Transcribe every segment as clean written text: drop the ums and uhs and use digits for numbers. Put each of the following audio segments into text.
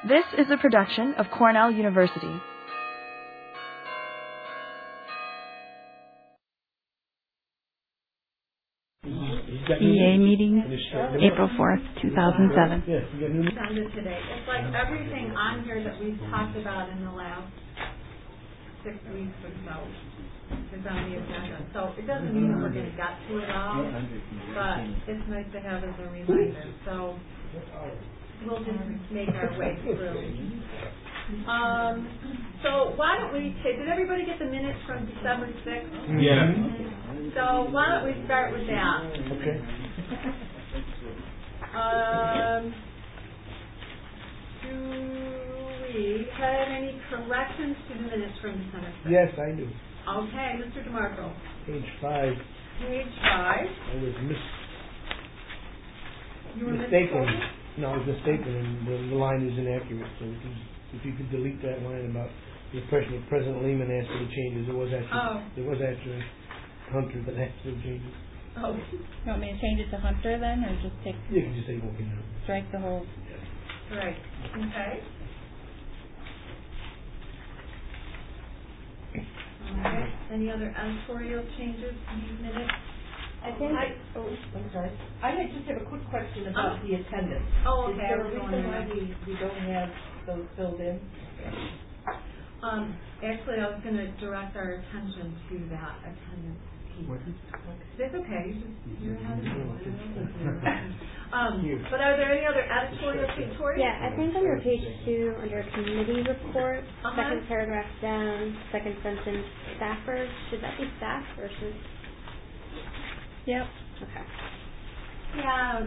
This is a production of Cornell University. EA meeting, April 4th, 2007. Today. It's like everything on here that we've talked about in the last 6 weeks or so is on the agenda. So it doesn't mean that we're going to get to it all, but it's nice to have as a reminder. So we'll just make our way through. So why don't we take, did everybody get the minutes from December 6th? Yeah. So why don't we start with that? Okay. Do we have any corrections to the minutes from December 6th? Yes, I do. Okay, Mr. DeMarco. Page 5. Page 5. I was You were mistaken. misquoted? No, I was mistaken, and the line is inaccurate. So if you could delete that line about the impression that President Lehman asked for the changes, it was actually Hunter that asked for the changes. Oh. You want me to change it to Hunter then, or just take, You can just say walking out. strike the whole? Right. Okay. Alright. Any other editorial changes to these minutes? I'm sorry. I just have a quick question about the attendance. Oh, okay. Is there a reason why we don't have those filled in? Actually, I was going to direct our attention to that attendance piece. That's okay. You're ahead of me. But are there any other editorial, Victoria? Yeah, I think under page 2, under committee report, second paragraph down, second sentence, staffers, should that be staff or should? Yep. Okay. Yeah.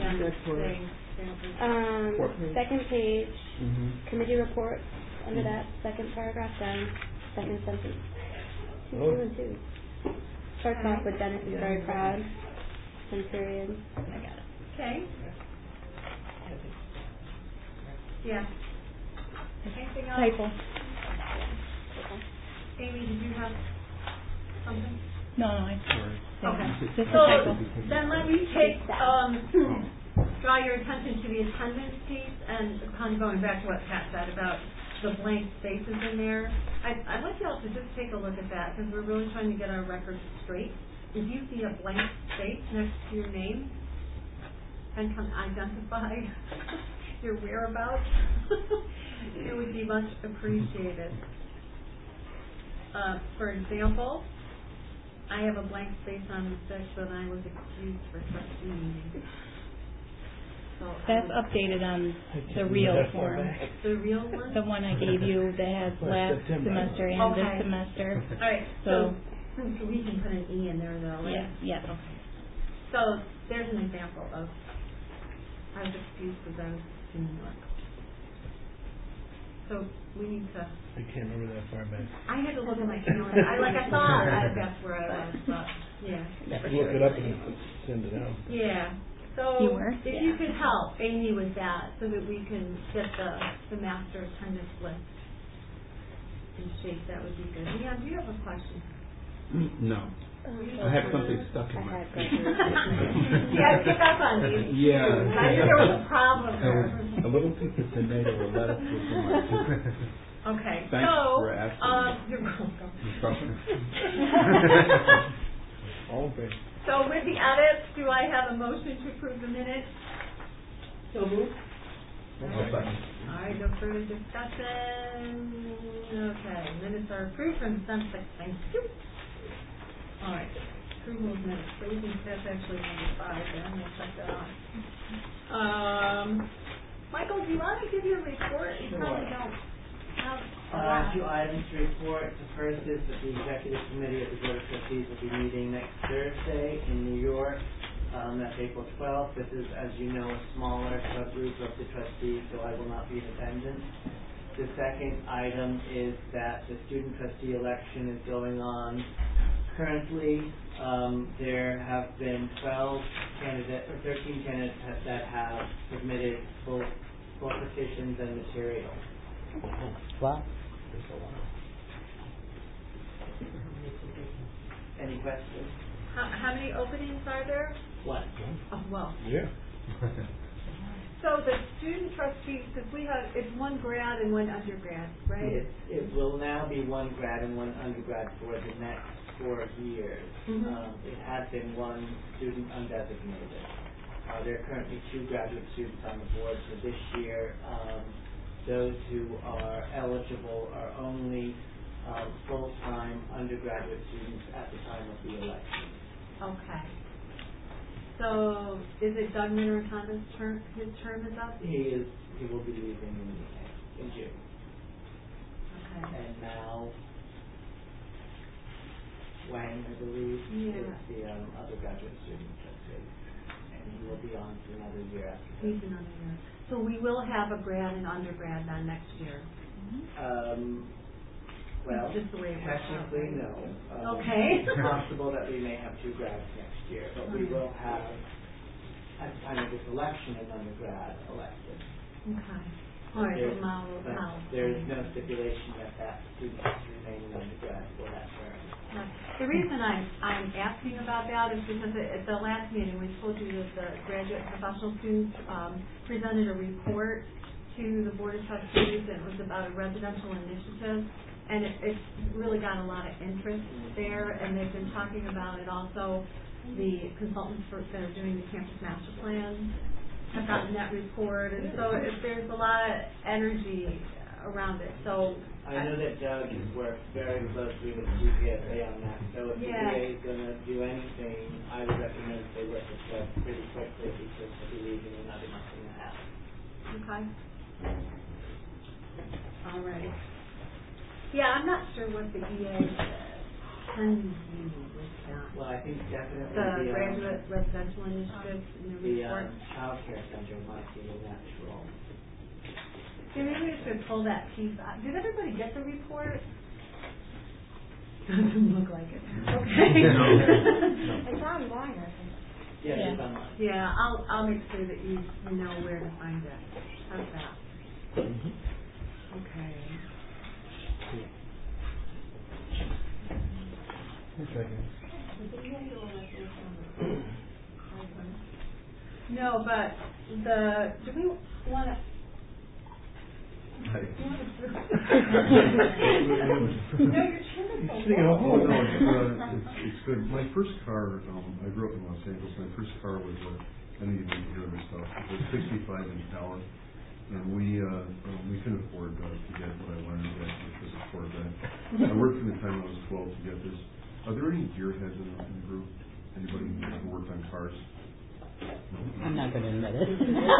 Second page, committee report, under that second paragraph down, second sentence. 2 and 2. Starts off with Dennis is very proud, and period. I got it. Okay. Yeah. Anything else? Typo. Amy, did you have something? No, Okay. Just a So typo. then let me take draw your attention to the attendance piece and kind of going back to what Pat said about the blank spaces in there. I'd like y'all to just take a look at that because we're really trying to get our records straight. If you see a blank space next to your name and can identify your whereabouts, it would be much appreciated. For example, I have a blank space on the 6th and I was excused for trustee meeting. So That's updated on the real form. the real one? The one I gave you that has last semester and this semester. All right. So we can put an E in there though, right? Yes. Okay. So there's an example of I was excused because I was in New York. So we need to. I can't remember that far back. I had to look at my calendar. I thought that's where I was, but yeah. Look it up and send it out. Yeah. So You were? if you could help Amy with that so that we can get the master attendance list in shape, that would be good. Leon, do you have a question? No. I have something stuck in my Yeah, pick up on these. Yeah. I knew there was a problem there. A little piece of tomato or lettuce was in my Okay. Thanks so, for asking. you're welcome. All in favor? So with the edits, do I have a motion to approve the minutes? So moved. All right, no further discussion. Okay, minutes are approved from December 6th. Thank you. All right, approval of minutes. So we think that's actually number 5 then. We'll check that off. Michael, do you want to give your report? You probably don't have a lot. 2 items to report. The first is that the Executive Committee of the Board of Trustees will be meeting next Thursday in New York. That's April 12th. This is, as you know, a smaller subgroup of the trustees, so I will not be in attendance. The second item is that the student trustee election is going on currently. There have been 13 candidates that have submitted full petitions and material. Wow. Any questions? How many openings are there? What? Oh, well. Yeah. So the student trustees, because it's one grad and one undergrad, right? It will now be one grad and one undergrad for the next 4 years. It had been one student undesignated. There are currently 2 graduate students on the board, so this year those who are eligible are only full-time undergraduate students at the time of the election. Okay. So is it Doug Mineratonda's term? His term is up? He will be leaving in June. Okay. And now Wang, I believe, is the other graduate student trustee, and he will be on for another year after that. He's another year. So we will have a grad and undergrad then next year. Well, just the way it works out, technically, right? no. Okay. It's possible that we may have 2 grads next year, but we will have, at the time of this election, an undergrad elected. Okay. All right, so now there is no stipulation that student has to remain an undergrad for that term. The reason I'm asking about that is because at the last meeting we told you that the graduate professional students presented a report to the Board of Trustees, and it was about a residential initiative, and it's really got a lot of interest there, and they've been talking about it also. The consultants that are doing the campus master plan have gotten that report, and so there's a lot of energy around it. So I know that Doug has worked very closely with CPSA on that, so if the DA is going to do anything, I would recommend they work with Doug pretty quickly because he'll be leaving in another month and a half. Okay. All right. Yeah, I'm not sure what the EA can do with that. Well, I think definitely The graduate residential initiative in the report. Child care center might be a natural. Yeah, maybe we should pull that piece out. Did everybody get the report? Doesn't look like it. Okay. It's online, I think. Yeah, it's online. Yeah, I'll make sure that you know where to find it. How's that? Okay. No, but do we want to? No, your chin is so Oh, no, it's good. My first car, I grew up in Los Angeles. My first car was I didn't even hear of myself. It was a 65-inch Impala, and we couldn't afford to get what I wanted to get, which was a Corvette. I worked from the time I was 12 to get this. Are there any gearheads in the group? Anybody who ever worked on cars? No? I'm not going to admit it.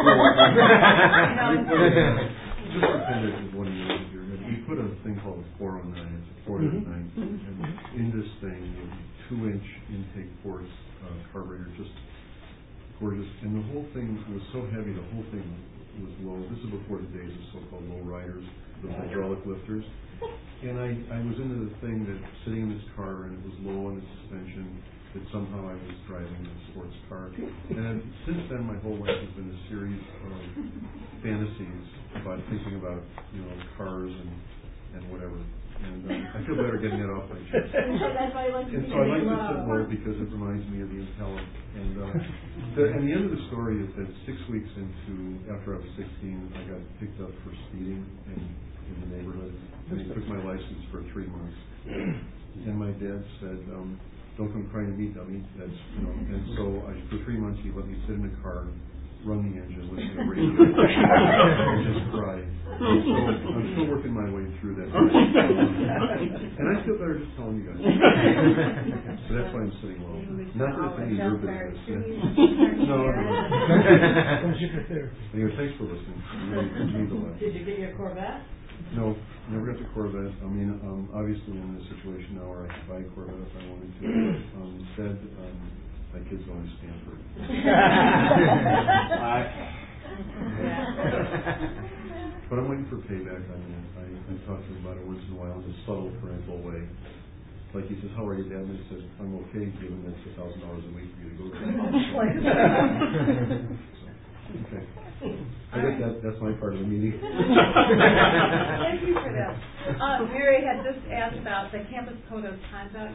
Just pretend it was one of yours here. We put a thing called a 409. It's a 409. And in this thing, you have 2-inch intake ports, carburetor, just gorgeous. And the whole thing was so heavy, the whole thing was low. This is before the days of so-called low riders, the hydraulic lifters. And I was into the thing that sitting in this car and it was low on the suspension, that somehow I was driving a sports car. And since then, my whole life has been a series of fantasies about thinking about, cars and whatever. And I feel better getting that off my chest. That's why I like to And so I like this symbol because it reminds me of the Impala. And the end of the story is that 6 weeks after I was 16, I got picked up for speeding in the neighborhood. And they took my license for 3 months. And my dad said, don't come crying to me, dummy. And so for 3 months he let me sit in the car, run the engine, listen to the radio, and just cry. So I'm still working my way through that. And I feel better just telling you guys. So that's why I'm sitting low. Not that it's any of your business. No. Anyway, thanks for listening. It means a lot. Did you get your Corvette? No, never got the Corvette. I mean, obviously I'm in a situation now where I could buy a Corvette if I wanted to. Instead, my kid's going to Stanford. But I'm waiting for payback on that. I talk to him about it once in a while in a subtle parental way. Like he says, how are you, Dad? And I said, I'm okay, given that's $1,000 a week for you to go to. Okay. I guess that's my part of the meeting. Thank you for that. Mary had just asked about the campus code of conduct.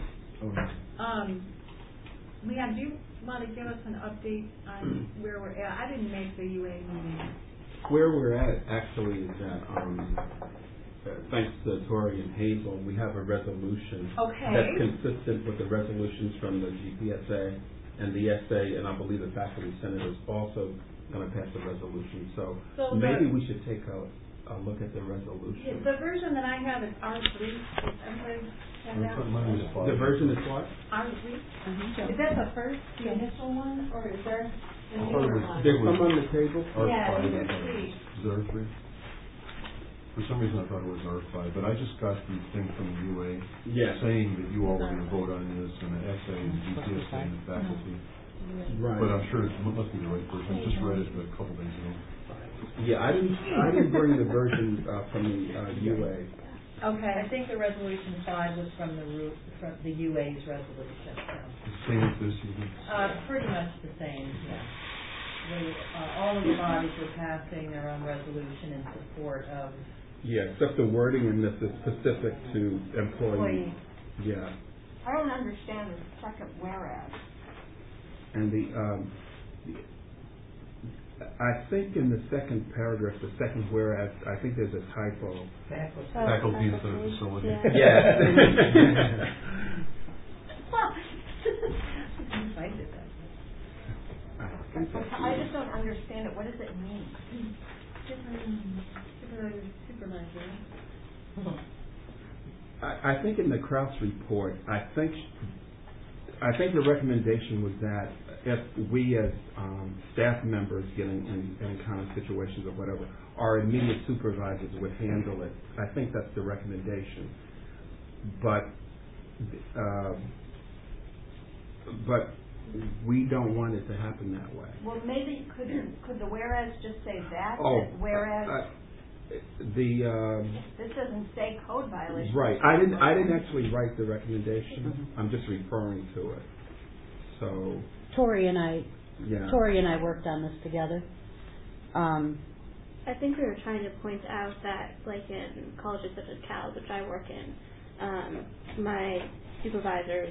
Leanne, do you want to give us an update on where we're at? I didn't make the UA meeting. where we're at actually is that, thanks to Tori and Hazel, we have a resolution that's consistent with the resolutions from the GPSA and the SA, and I believe the faculty senate is also going to pass the resolution. So maybe we should take a look at the resolution. The version that I have is R3. Is everybody send out? The version is what? R3? Is that the first, the initial one, or is there a newer one? There's some on the table? Yeah, R5. these are 3. Is there 3? For some reason I thought it was R5, but I just got the thing from the UA saying that you all were going to vote on this and the SA and the GPSA and the faculty. Right. But I'm sure it must be the right version. I just read it a couple days ago. Yeah, I didn't bring the version from the UA. Okay, I think the resolution 5 was from the UA's resolution. So. The same as this, you think? Pretty much the same, yeah. All of the bodies are passing their own resolution in support of. Yeah, except the wording in this is specific to employees. Yeah. I don't understand the second whereas. And I think in the second paragraph, the second whereas, I think there's a typo. Faculty instead of facility. Yeah. I just don't understand it. What does it mean? Supervisor. I think in the Krauss report, I think the recommendation was that if we as staff members get in kind of situations or whatever, our immediate supervisors would handle it. I think that's the recommendation. But we don't want it to happen that way. Well, maybe could the whereas just say that? Oh, that whereas this doesn't say code violation. Right. I didn't actually write the recommendation. Mm-hmm. I'm just referring to it. So Tori and I worked on this together. I think we were trying to point out that, like in colleges such as Cal, which I work in, my supervisor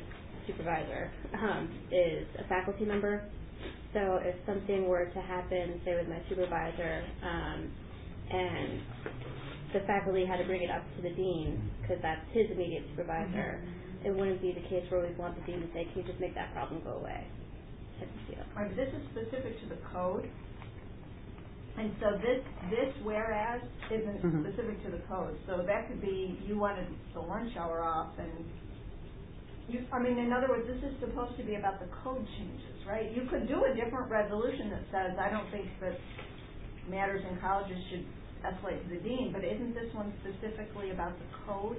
is a faculty member. So if something were to happen, say with my supervisor, and the faculty had to bring it up to the dean because that's his immediate supervisor, it wouldn't be the case where we want the dean to say, can you just make that problem go away? Right, but this is specific to the code. And so this whereas isn't specific to the code. So that could be you wanted the lunch hour off and in other words, this is supposed to be about the code changes, right? You could do a different resolution that says, I don't think that matters in colleges should escalate to the dean, but isn't this one specifically about the code?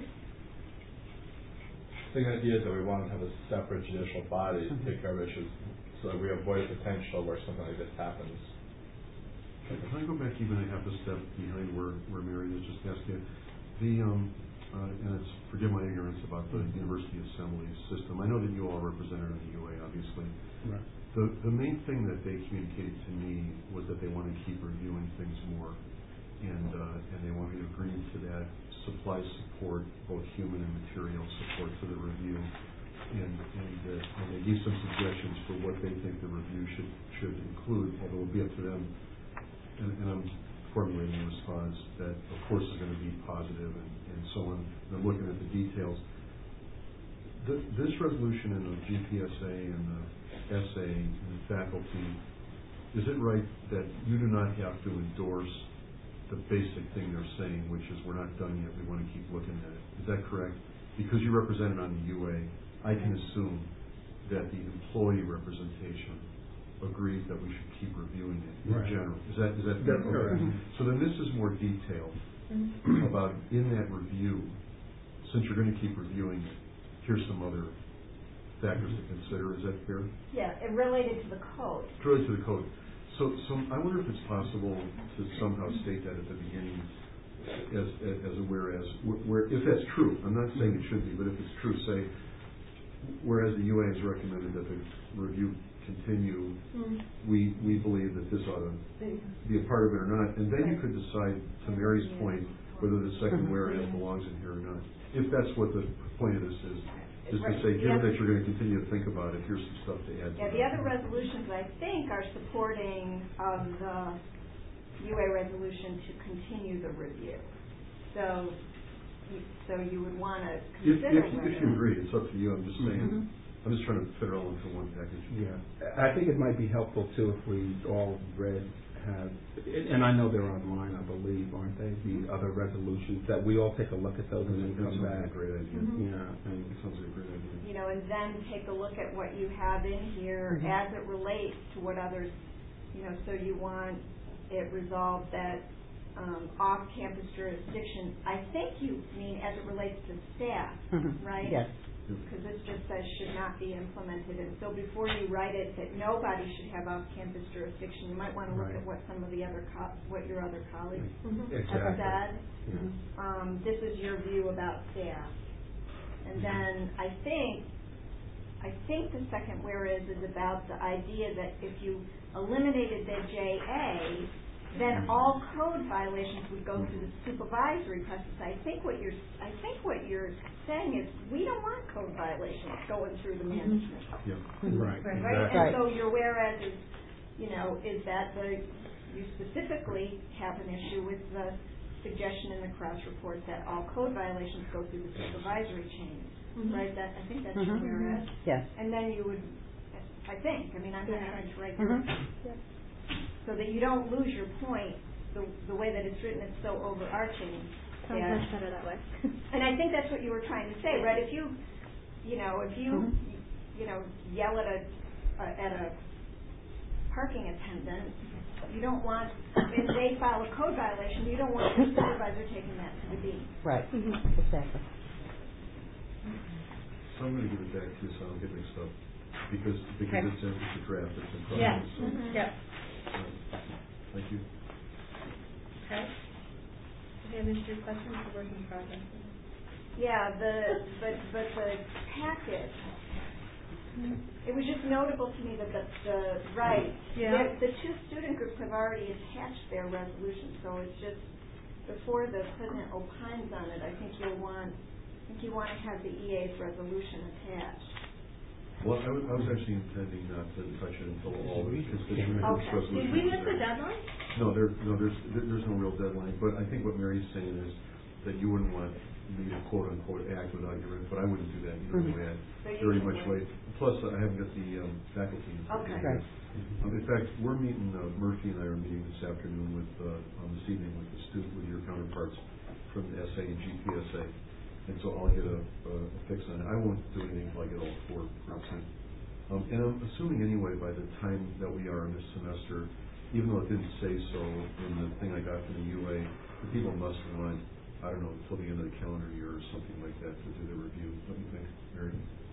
The idea is that we want to have a separate judicial body to take care of issues so that we avoid potential where something like this happens. If I go back even a half a step behind where Mary was just asking, and it's, forgive my ignorance about the University Assembly system. I know that you all are represented in the UA, obviously. Right. The main thing that they communicated to me was that they want to keep reviewing things more, and they want me to agree to that, supply support, both human and material support to the review, and they gave some suggestions for what they think the review should include, although it will be up to them. And I'm formulating a response that, of course, is going to be positive and so on. And I'm looking at the details. This resolution in the GPSA and the SA and the faculty, is it right that you do not have to endorse the basic thing they're saying, which is we're not done yet, we want to keep looking at it? Is that correct? Because you're represented on the UA, I can assume that the employee representation agrees that we should keep reviewing it in general. Is that correct? So then this is more detailed about in that review, since you're going to keep reviewing it, here's some other factors to consider. Is that fair? Yeah, it related to the code. It's related to the code. So I wonder if it's possible to somehow state that at the beginning as a whereas, where if that's true, I'm not saying it should be, but if it's true, say, whereas the UA has recommended that the review continue, we believe that this ought to be a part of it or not, and then you could decide, to Mary's point, whether the second whereas belongs in here or not. If that's what the point of this is to say, given that you're going to continue to think about it, here's some stuff to add to the other resolutions I think are supporting the UA resolution to continue the review. So you would want to consider if you agree, it's up to you. I'm just saying, I'm just trying to fit it all into one package. Yeah, I think it might be helpful too if we all and I know they're online, I believe, aren't they? The other resolutions, that we all take a look at those and then come back. That's a great idea. Yeah, and it sounds like a great idea. You know, and then take a look at what you have in here as it relates to what others, you know, so you want it resolved that off-campus jurisdiction, I think you mean as it relates to staff, right? Yes. Because this just says should not be implemented, and so before you write it that nobody should have off-campus jurisdiction, you might want to look at what some of the other what your other colleagues have said. This is your view about staff, and then I think the second whereas is about the idea that if you eliminated the JA, then all code violations would go through the supervisory process. I think what you're saying is we don't want code violations going through the management. Yeah. Right. And so your whereas is, you know, is that you specifically have an issue with the suggestion in the Cross report that all code violations go through the supervisory chain. Right? I think that's your whereas. Yes. And then you would, I think, I mean, I'm not trying to write so that you don't lose your point, the way that it's written, it's so overarching. Sounds much better that way. And I think that's what you were trying to say, right? If you yell at a parking attendant, you don't want, if they file a code violation, you don't want the supervisor taking that to the dean. Right. Exactly. So I'm going to give it back to you so I don't get mixed up. Because it's a draft, it's in process. Yeah. So, Yep. Thank you. Okay. Okay, Mr. Questions or work in progress? Yeah, but the packet. It was just notable to me that the two student groups have already attached their resolution, so it's just before the president opines on it, I think you want to have the EA's resolution attached. Well, I was actually intending not to touch it until all the constituent groups' resolutions. Did we miss the deadline? No, there's no real deadline. But I think what Mary's saying is that you wouldn't want me to quote unquote act without your input. I wouldn't do that. You know, I'd very much wait. Plus, I haven't got the faculty. Okay. Right. In fact, we're meeting. Murphy and I are meeting this afternoon this evening with your counterparts from the SA and GPSA. And so I'll get a fix on it. I won't do anything until I get all 4%. And I'm assuming anyway by the time that we are in this semester, even though it didn't say so in the thing I got from the UA, the people must want, I don't know, until the end of the calendar year or something like that to do the review. What do you think, Mary?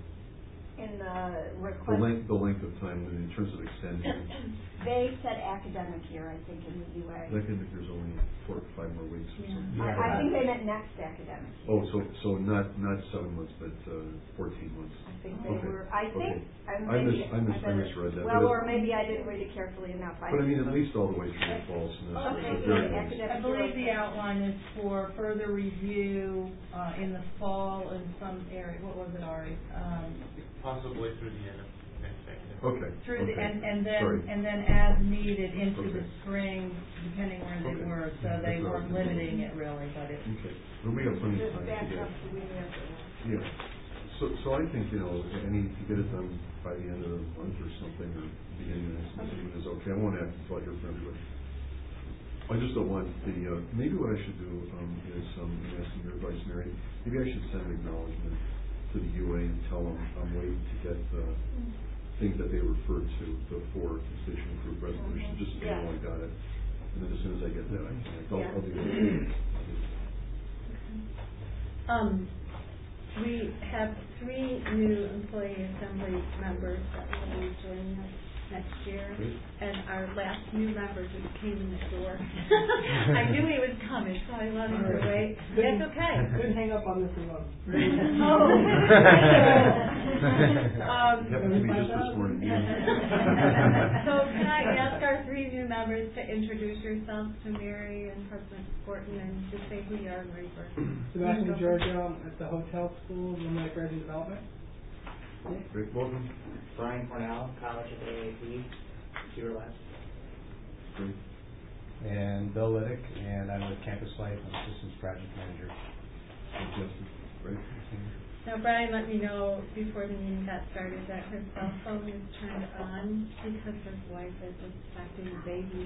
In the request, the length of time in terms of extension. They said academic year, I think, in the UA. Academic year is only 4 or 5 more weeks or something. I think they meant next academic. Oh, so not 7 months, but 14 months. I think they were. I think. I misread that. Well, or maybe I didn't read it carefully enough. But I mean, at least all the way through the fall semester. Okay. I believe the outline is for further review in the fall in some area. What was it, Ari? Possibly through the end of next academic. Okay. Through the and Sorry. then as needed into the spring, depending where they were. So they weren't limiting it really, but it. Okay. Well, we have plenty of time to get. Yeah. So I think, if you get it done by the end of the month or something, or beginning of the next month, is okay. I won't act until I hear from everybody. I just don't want maybe what I should do is, asking your advice, Mary, maybe I should send an acknowledgement to the UA and tell them I'm waiting to get things that they referred to, the 4 constituent group resolutions, just so they know I got it. And then as soon as I get that, I'll do that. We have 3 new employee assembly members that will be joining us next year, and our last new member just came in the door. I knew he was coming, so I let him wait. That's okay. Couldn't hang up on this one. It happened to me just this morning. So can I ask our 3 new members to introduce yourselves to Mary and President Gorton and just say who you are and where you work? Sebastian Giorgio at the Hotel School, Romantic Graduate Development. Great, welcome. Brian Cornell, College at AAP, Computer Labs. Great. And Bill Liddick, and I'm with Campus Life. I'm Systems Project Manager. Right. Now, Brian let me know before the meeting got started that her cell phone is turned on because his wife is expecting a baby.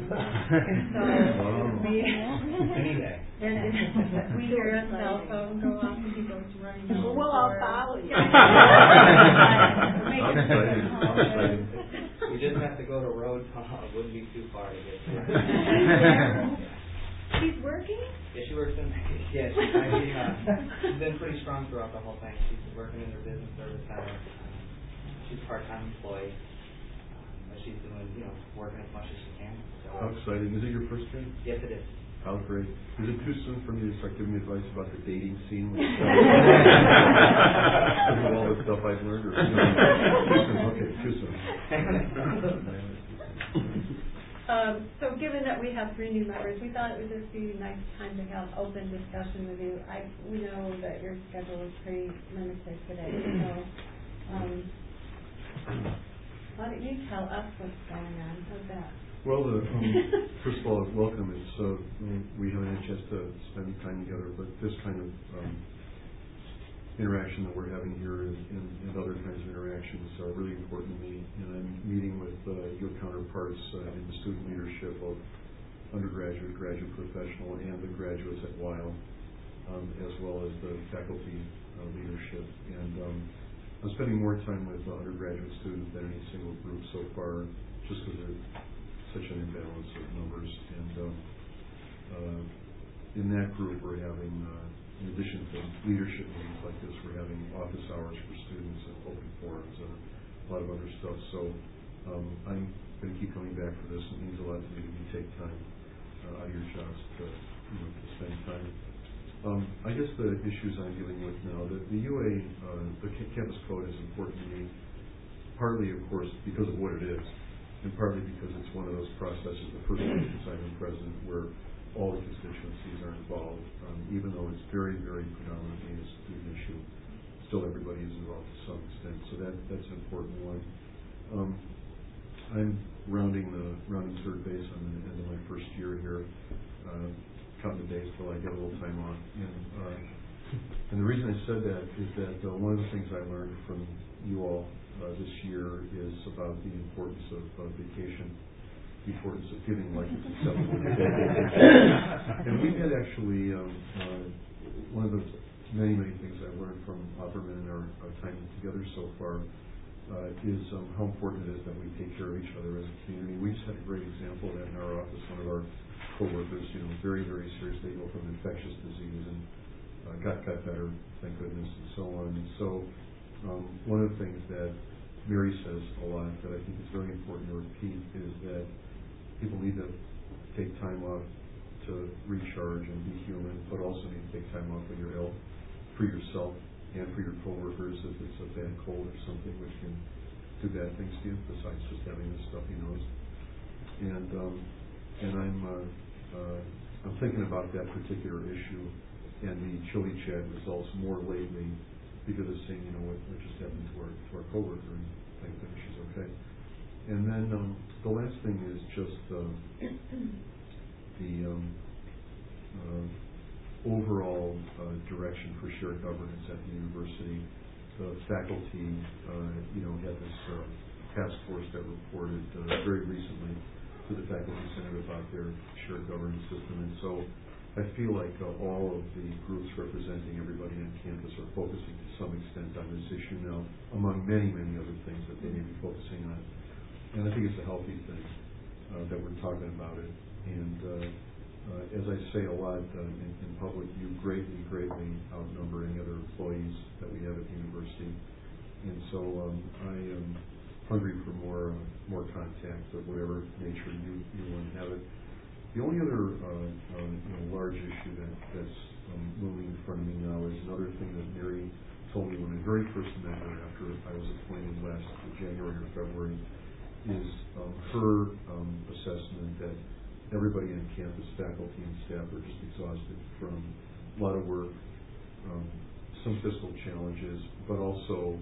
And we hear a cell phone go off and he goes running over. We'll all follow you. We just have to go to Road Hall. It wouldn't be too far to get to. She's working? Yeah, she works in. Yeah, she's been pretty strong throughout the whole thing. She's working in her business service center. She's a part-time employee, but she's doing, working as much as she can. So. How exciting! Is it your first kid? Yes, it is. How great! Is it too soon for me to start giving advice about the dating scene? With all the stuff I've learned, or too soon? Okay, too soon. So given that we have 3 new members, we thought it would just be a nice time to have open discussion with you. We know that your schedule is pretty limited today, so why don't you tell us what's going on? How's that? Well, first of all, welcome. It's we haven't had a chance to spend time together, but this kind of interaction that we're having here and other kinds of interactions are really important to me. And I'm meeting with your counterparts in the student leadership of undergraduate, graduate professional, and the graduates at Weill, as well as the faculty leadership. And I'm spending more time with undergraduate students than any single group so far, just because there's such an imbalance of numbers. And in that group, we're having in addition to leadership meetings like this, we're having office hours for students and open forums and a lot of other stuff. So I'm going to keep coming back for this. It means a lot to me that you take time out of your jobs to spend time. I guess the issues I'm dealing with now, the UA, the campus code is important to me, partly, of course, because of what it is, and partly because it's one of those processes, the first one since I've been president, where all the constituencies are involved, even though it's very, very predominantly a student issue. Still, everybody is involved to some extent, so that's an important one. I'm rounding third base. I'm in the end of my first year here, counting the days till I get a little time off. And the reason I said that is that one of the things I learned from you all this year is about the importance of vacation. The importance of giving life is acceptable. And we've had actually one of the many things I've learned from Opperman and our time together so far is how important it is that we take care of each other as a community. We just had a great example of that in our office. One of our co-workers, very, very seriously ill from infectious disease and got better, thank goodness, and so on. And so one of the things that Mary says a lot that I think is very important to repeat is that people need to take time off to recharge and be human, but also need to take time off when you're ill for yourself and for your coworkers if it's a bad cold or something, which can do bad things to you besides just having this stuffy nose. And I'm thinking about that particular issue and the chili chat results more lately because of seeing what just happened to our coworker, and thank goodness she's okay. And then the last thing is just the overall direction for shared governance at the university. The faculty, had this task force that reported very recently to the Faculty Senate about their shared governance system. And so I feel like all of the groups representing everybody on campus are focusing to some extent on this issue now, among many other things that they may be focusing on. And I think it's a healthy thing that we're talking about it. And as I say a lot in public, you greatly outnumber any other employees that we have at the university. And so I am hungry for more contact of whatever nature you want to have it. The only other large issue that's looming in front of me now is another thing that Mary told me when I very first met her after I was appointed last January or February, is her assessment that everybody on campus, faculty and staff, are just exhausted from a lot of work, some fiscal challenges, but also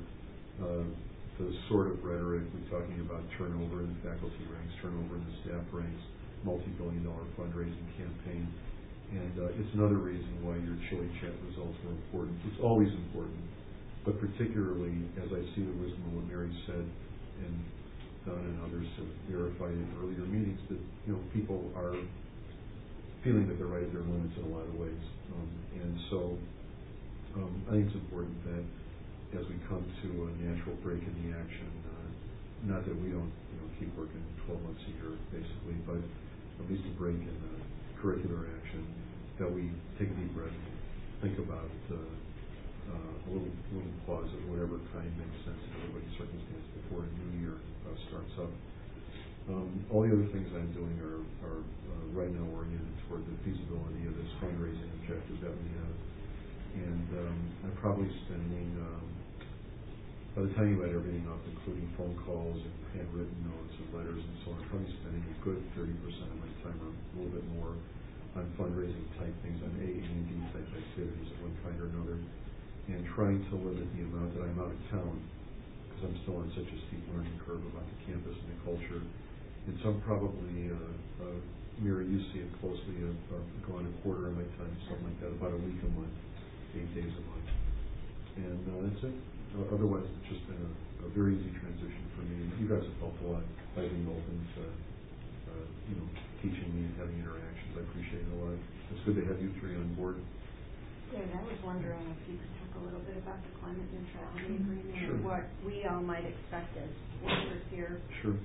the sort of rhetoric we're talking about turnover in the faculty ranks, turnover in the staff ranks, multi-billion-dollar fundraising campaign. And it's another reason why your Chili Chat results were important. It's always important, but particularly as I see the wisdom of what Mary said, and Don and others have verified in earlier meetings, that people are feeling that they're right at their limits in a lot of ways. And so I think it's important that as we come to a natural break in the action, not that we don't keep working 12 months a year basically, but at least a break in the curricular action, that we take a deep breath, think about a little pause of whatever kind makes sense in everybody's circumstance before a new year starts up. All the other things I'm doing are right now oriented toward the feasibility of this fundraising objective that we have. And I'm probably spending, by the time you add everything up, including phone calls and handwritten notes and letters and so on, I'm probably spending a good 30% of my time, or a little bit more, on fundraising type things, on A and D type activities of one kind or another, and trying to limit the amount that I'm out of town, because I'm still on such a steep learning curve about the campus and the culture. And so I'm probably, Mary, you see it closely, gone a quarter of my time, something like that, about a week a month, 8 days a month. And that's it. Otherwise, it's just been a very easy transition for me. You guys have helped a lot by being open to, teaching me and having interactions. I appreciate it a lot. It's good to have you three on board. David, I was wondering if you could talk a little bit about the climate neutrality agreement and what we all might expect as workers here. Sure.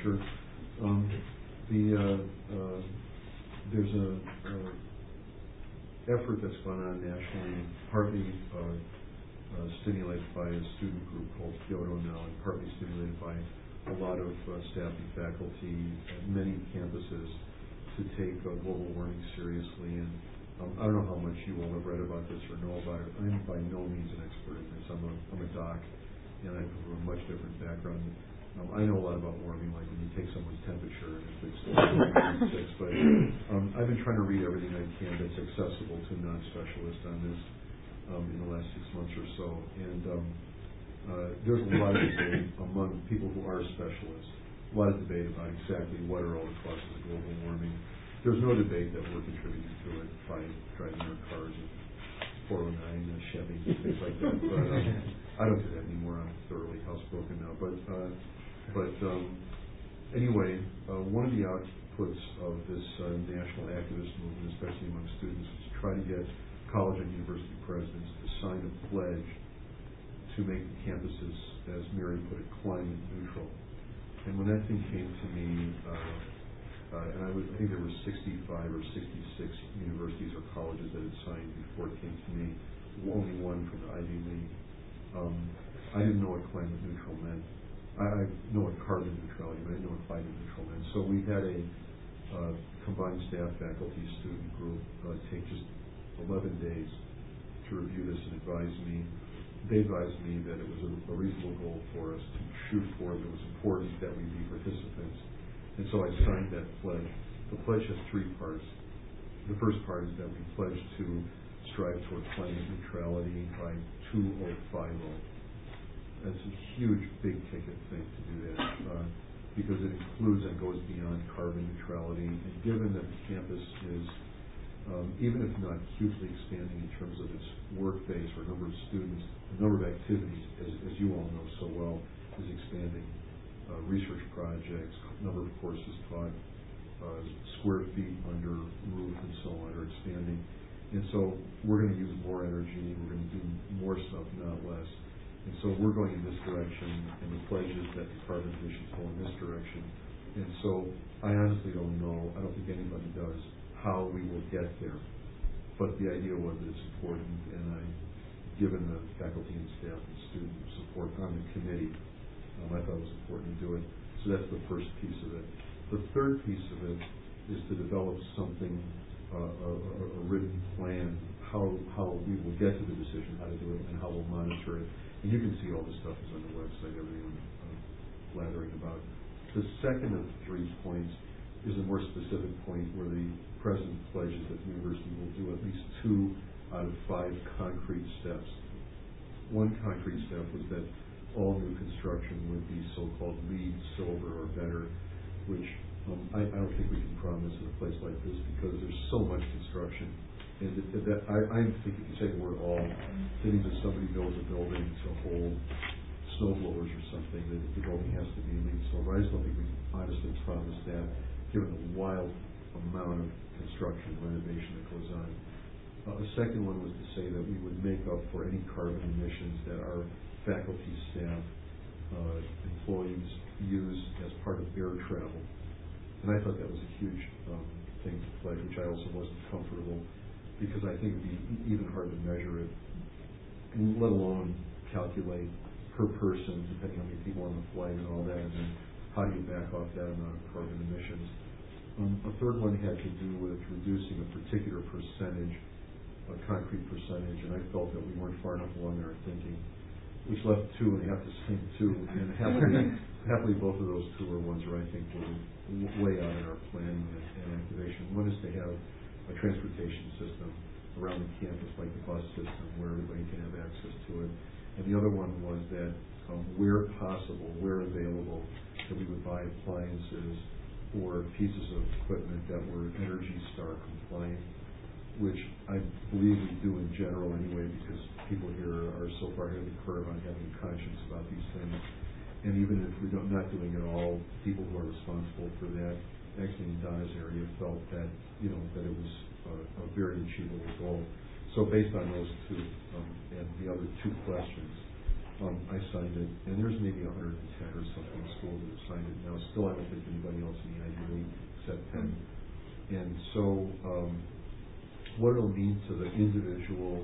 There's a effort that's gone on nationally, partly stimulated by a student group called Kyoto Now, and partly stimulated by a lot of staff and faculty at many campuses to take global warming seriously. And I don't know how much you all have read about this or know about it. I'm by no means an expert in this. I'm a doc, and I come from a much different background. I know a lot about warming, like when you take someone's temperature and if it's 6, but I've been trying to read everything I can that's accessible to a non-specialist on this in the last 6 months or so. And there's a lot of debate among people who are specialists, a lot of debate about exactly what are all the causes of global warming. There's no debate that we're contributing to it by driving our cars in 409 Chevy and things like that. But I don't do that anymore. I'm thoroughly housebroken now. But anyway, one of the outputs of this national activist movement, especially among students, is to try to get college and university presidents to sign a pledge to make the campuses, as Mary put it, climate neutral. And when that thing came to me, and I think there were 65 or 66 universities or colleges that had signed before it came to me, only one from the Ivy League. I didn't know what climate neutral meant. I know what carbon neutrality meant. I didn't know what climate neutral meant. So we had a combined staff, faculty, student group take just 11 days to review this and advise me. They advised me that it was a reasonable goal for us to shoot for. It was important that we be participants. And so I signed that pledge. The pledge has 3 parts. The first part is that we pledge to strive toward climate neutrality by 2050. That's a huge, big ticket thing to do that because it includes and goes beyond carbon neutrality. And given that the campus is, even if not hugely expanding in terms of its work base or number of students, the number of activities, as you all know so well, is expanding. Research projects, number of courses taught, square feet under roof and so on are expanding. And so we're going to use more energy, we're going to do more stuff, not less. And so we're going in this direction, and the pledge is that the carbon emissions go in this direction. And so I honestly don't know, I don't think anybody does, how we will get there. But the idea was that it's important, and given the faculty and staff and student support on the committee, I thought it was important to do it. So that's the first piece of it. The third piece of it is to develop something, a written plan, how we will get to the decision how to do it and how we'll monitor it. And you can see all this stuff is on the website, everything I'm blathering about. The second of the 3 points is a more specific point where the president pledges that the university will do at least 2 out of 5 concrete steps. One concrete step was that all new construction would be so-called LEED Silver or better, which I don't think we can promise in a place like this because there's so much construction. And I think if you say the word all, that means if somebody builds a building to hold snow blowers or something, that the building has to be leak silver. I just don't think we can honestly promise that, given the wild amount of construction renovation that goes on. The second one was to say that we would make up for any carbon emissions that our faculty, staff, employees use as part of air travel. And I thought that was a huge thing to play, which I also wasn't comfortable, because I think it would be even hard to measure it, and let alone calculate per person, depending on how many people on the flight and all that, and then how do you back off that amount of carbon emissions. A third one had to do with reducing a particular percentage, a concrete percentage, and I felt that we weren't far enough along in our thinking, which left two, and you have to think two, and happily both of those two are ones where I think we're way out in our planning and activation. One is to have a transportation system around the campus, like the bus system, where everybody can have access to it. And the other one was that where possible, where available, that we would buy appliances or pieces of equipment that were ENERGY STAR compliant, which I believe we do in general anyway, because people here are so far ahead of the curve on having a conscience about these things. And even if we're not doing it all, people who are responsible for that, actually in Donna's area, felt that, that it was a very achievable goal. So based on those two, and the other two questions, I signed it, and there's maybe 110 or something schools that have signed it now. Still, I don't think anybody else in the Ivy League except 10. And so, what it'll mean to the individual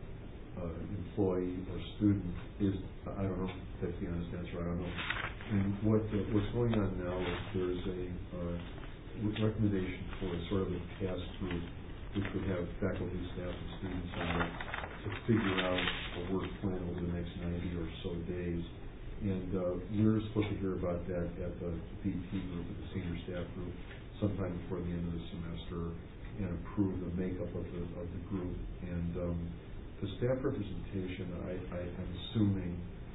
employee or student is, I don't know, that's the honest answer, I don't know. And what's going on now is there's a recommendation for a sort of a task group which would have faculty, staff, and students on it to figure out a work plan over the next 90 or so days. And we're supposed to hear about that at the VP group, at the senior staff group, sometime before the end of the semester, and approve the makeup of the group. And the staff representation, I'm assuming,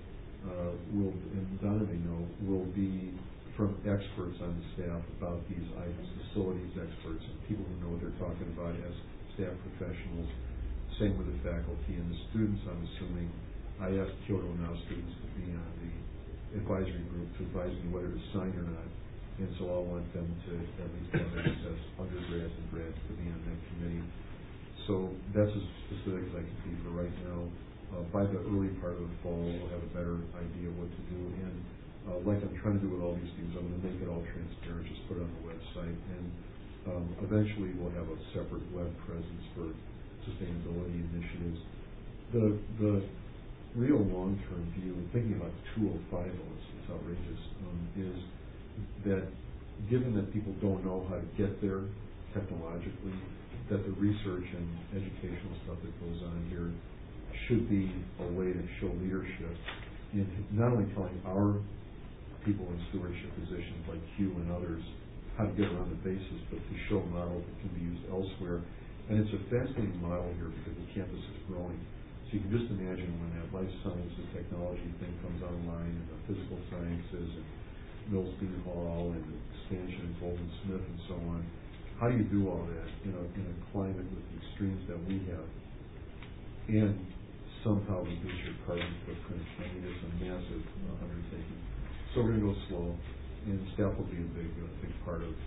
and Donna may know, will be from experts on the staff about these items, facilities experts, and people who know what they're talking about as staff professionals. Same with the faculty and the students. I'm assuming I asked Kyoto Now students to be on the advisory group to advise me whether to sign or not, and so I'll want them to at least have access, undergrads and grads, to be on that committee. So that's as specific as I can be for right now. By the early part of the fall, we'll have a better idea of what to do, and like I'm trying to do with all these things, I'm going to make it all transparent, just put it on the website, and eventually we'll have a separate web presence for sustainability initiatives. The real long-term view, thinking about 205, it's outrageous, is that given that people don't know how to get there technologically, that the research and educational stuff that goes on here should be a way to show leadership in not only telling our people in stewardship positions like Hugh and others how to get around the bases, but to show models that can be used elsewhere. And it's a fascinating model here because the campus is growing. So you can just imagine when that life sciences technology thing comes online, and the physical sciences, and Millstein Hall, and the expansion of Golden Smith, and so on. How do you do all that in a climate with the extremes that we have, and somehow reduce your carbon footprint? I mean, it's a massive undertaking. So we're going to go slow, and staff will be a big part of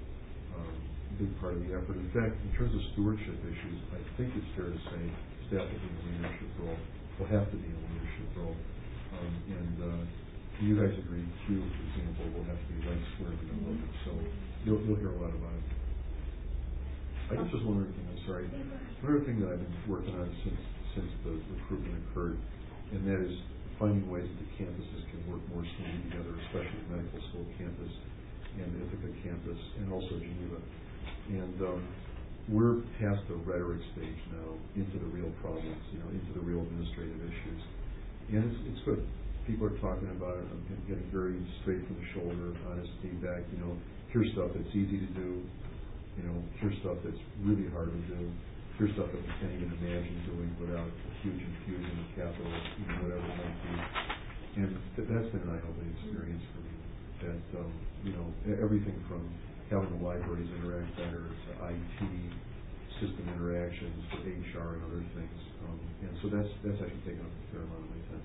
the effort. In fact, in terms of stewardship issues, I think it's fair to say staff will be in a leadership role. Will have to be in a leadership role, and you guys agree. Q, for example, will have to be right square in the middle of it. So you'll hear a lot about it. I guess just one other thing. I'm sorry. One other thing that I've been working on since the recruitment occurred, and that is finding ways that the campuses can work more smoothly together, especially the medical school campus and the Ithaca campus, and also Geneva. And we're past the rhetoric stage now into the real problems, into the real administrative issues. And it's good. People are talking about it. I'm getting very straight from the shoulder, honest feedback. Here's stuff that's easy to do. Here's stuff that's really hard to do. Here's stuff that we can't even imagine doing without a huge infusion of capital, whatever it might be. And that's been an eye-opening experience for me. That everything from having the libraries interact better, to IT system interactions, to HR and other things. And so that's actually taken up a fair amount of my time.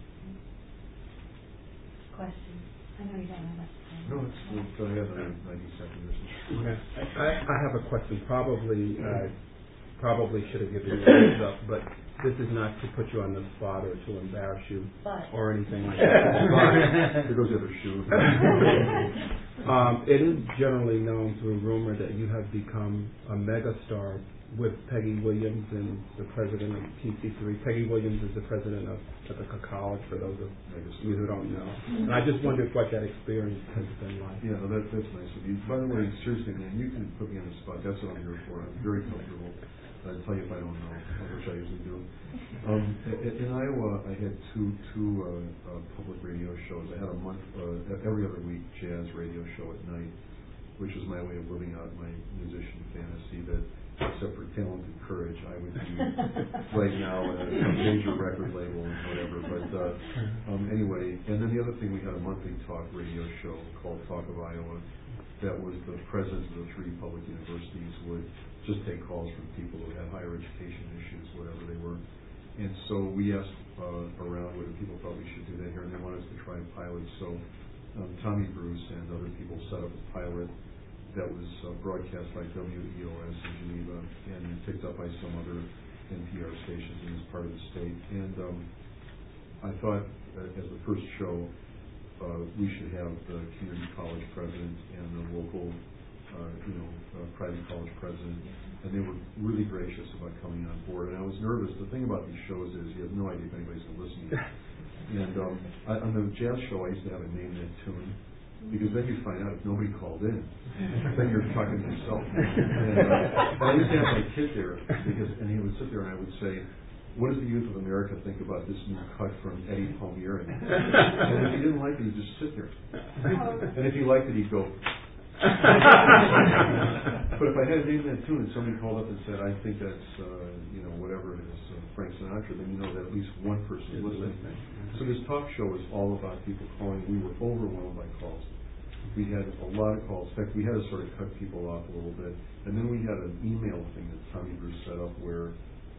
Questions? I know you don't have much time. No, it's I have 90 seconds or so. Okay. I have a question. Probably should have given you a heads up, but this is not to put you on the spot or to embarrass you or anything like that. There goes the other shoe. It is generally known through rumor that you have become a megastar with Peggy Williams and the president of PC3. Peggy Williams is the president of Ithaca College, for those of you who don't know. And I just wondered what that experience has been like. Yeah, no, that's nice of you. By the way, seriously, man, you can put me on the spot. That's what I'm here for. I'm very comfortable. I'll tell you if I don't know, which I usually do. In Iowa, I had two public radio shows. I had a month, every other week, jazz radio show at night, which was my way of living out my musician fantasy that, except for talent and courage, I would be right now at a major record label and whatever. But anyway, and then the other thing, we had a monthly talk radio show called Talk of Iowa. That was the presidents of the 3 public universities would just take calls from people who had higher education issues, whatever they were. And so we asked around whether people thought we should do that here, and they wanted us to try and pilot. So Tommy Bruce and other people set up a pilot that was broadcast by WEOS in Geneva and picked up by some other NPR stations in this part of the state. And I thought as the first show, we should have the community college president and the local private college president, and they were really gracious about coming on board. And I was nervous. The thing about these shows is you have no idea if anybody's going to listen to you. And on the jazz show, I used to have a name that tune, because then you find out if nobody called in, then you're talking to yourself. And I used to have my kid there, and he would sit there and I would say, what does the youth of America think about this new cut from Eddie Palmieri? And if he didn't like it, he'd just sit there. And if he liked it, he'd go. But if I had a name that tune and somebody called up and said, I think that's, whatever it is, Frank Sinatra, then you know that at least one person is listening. So this talk show is all about people calling. We were overwhelmed by calls. We had a lot of calls. In fact, we had to sort of cut people off a little bit. And then we had an email thing that Tommy Bruce set up where,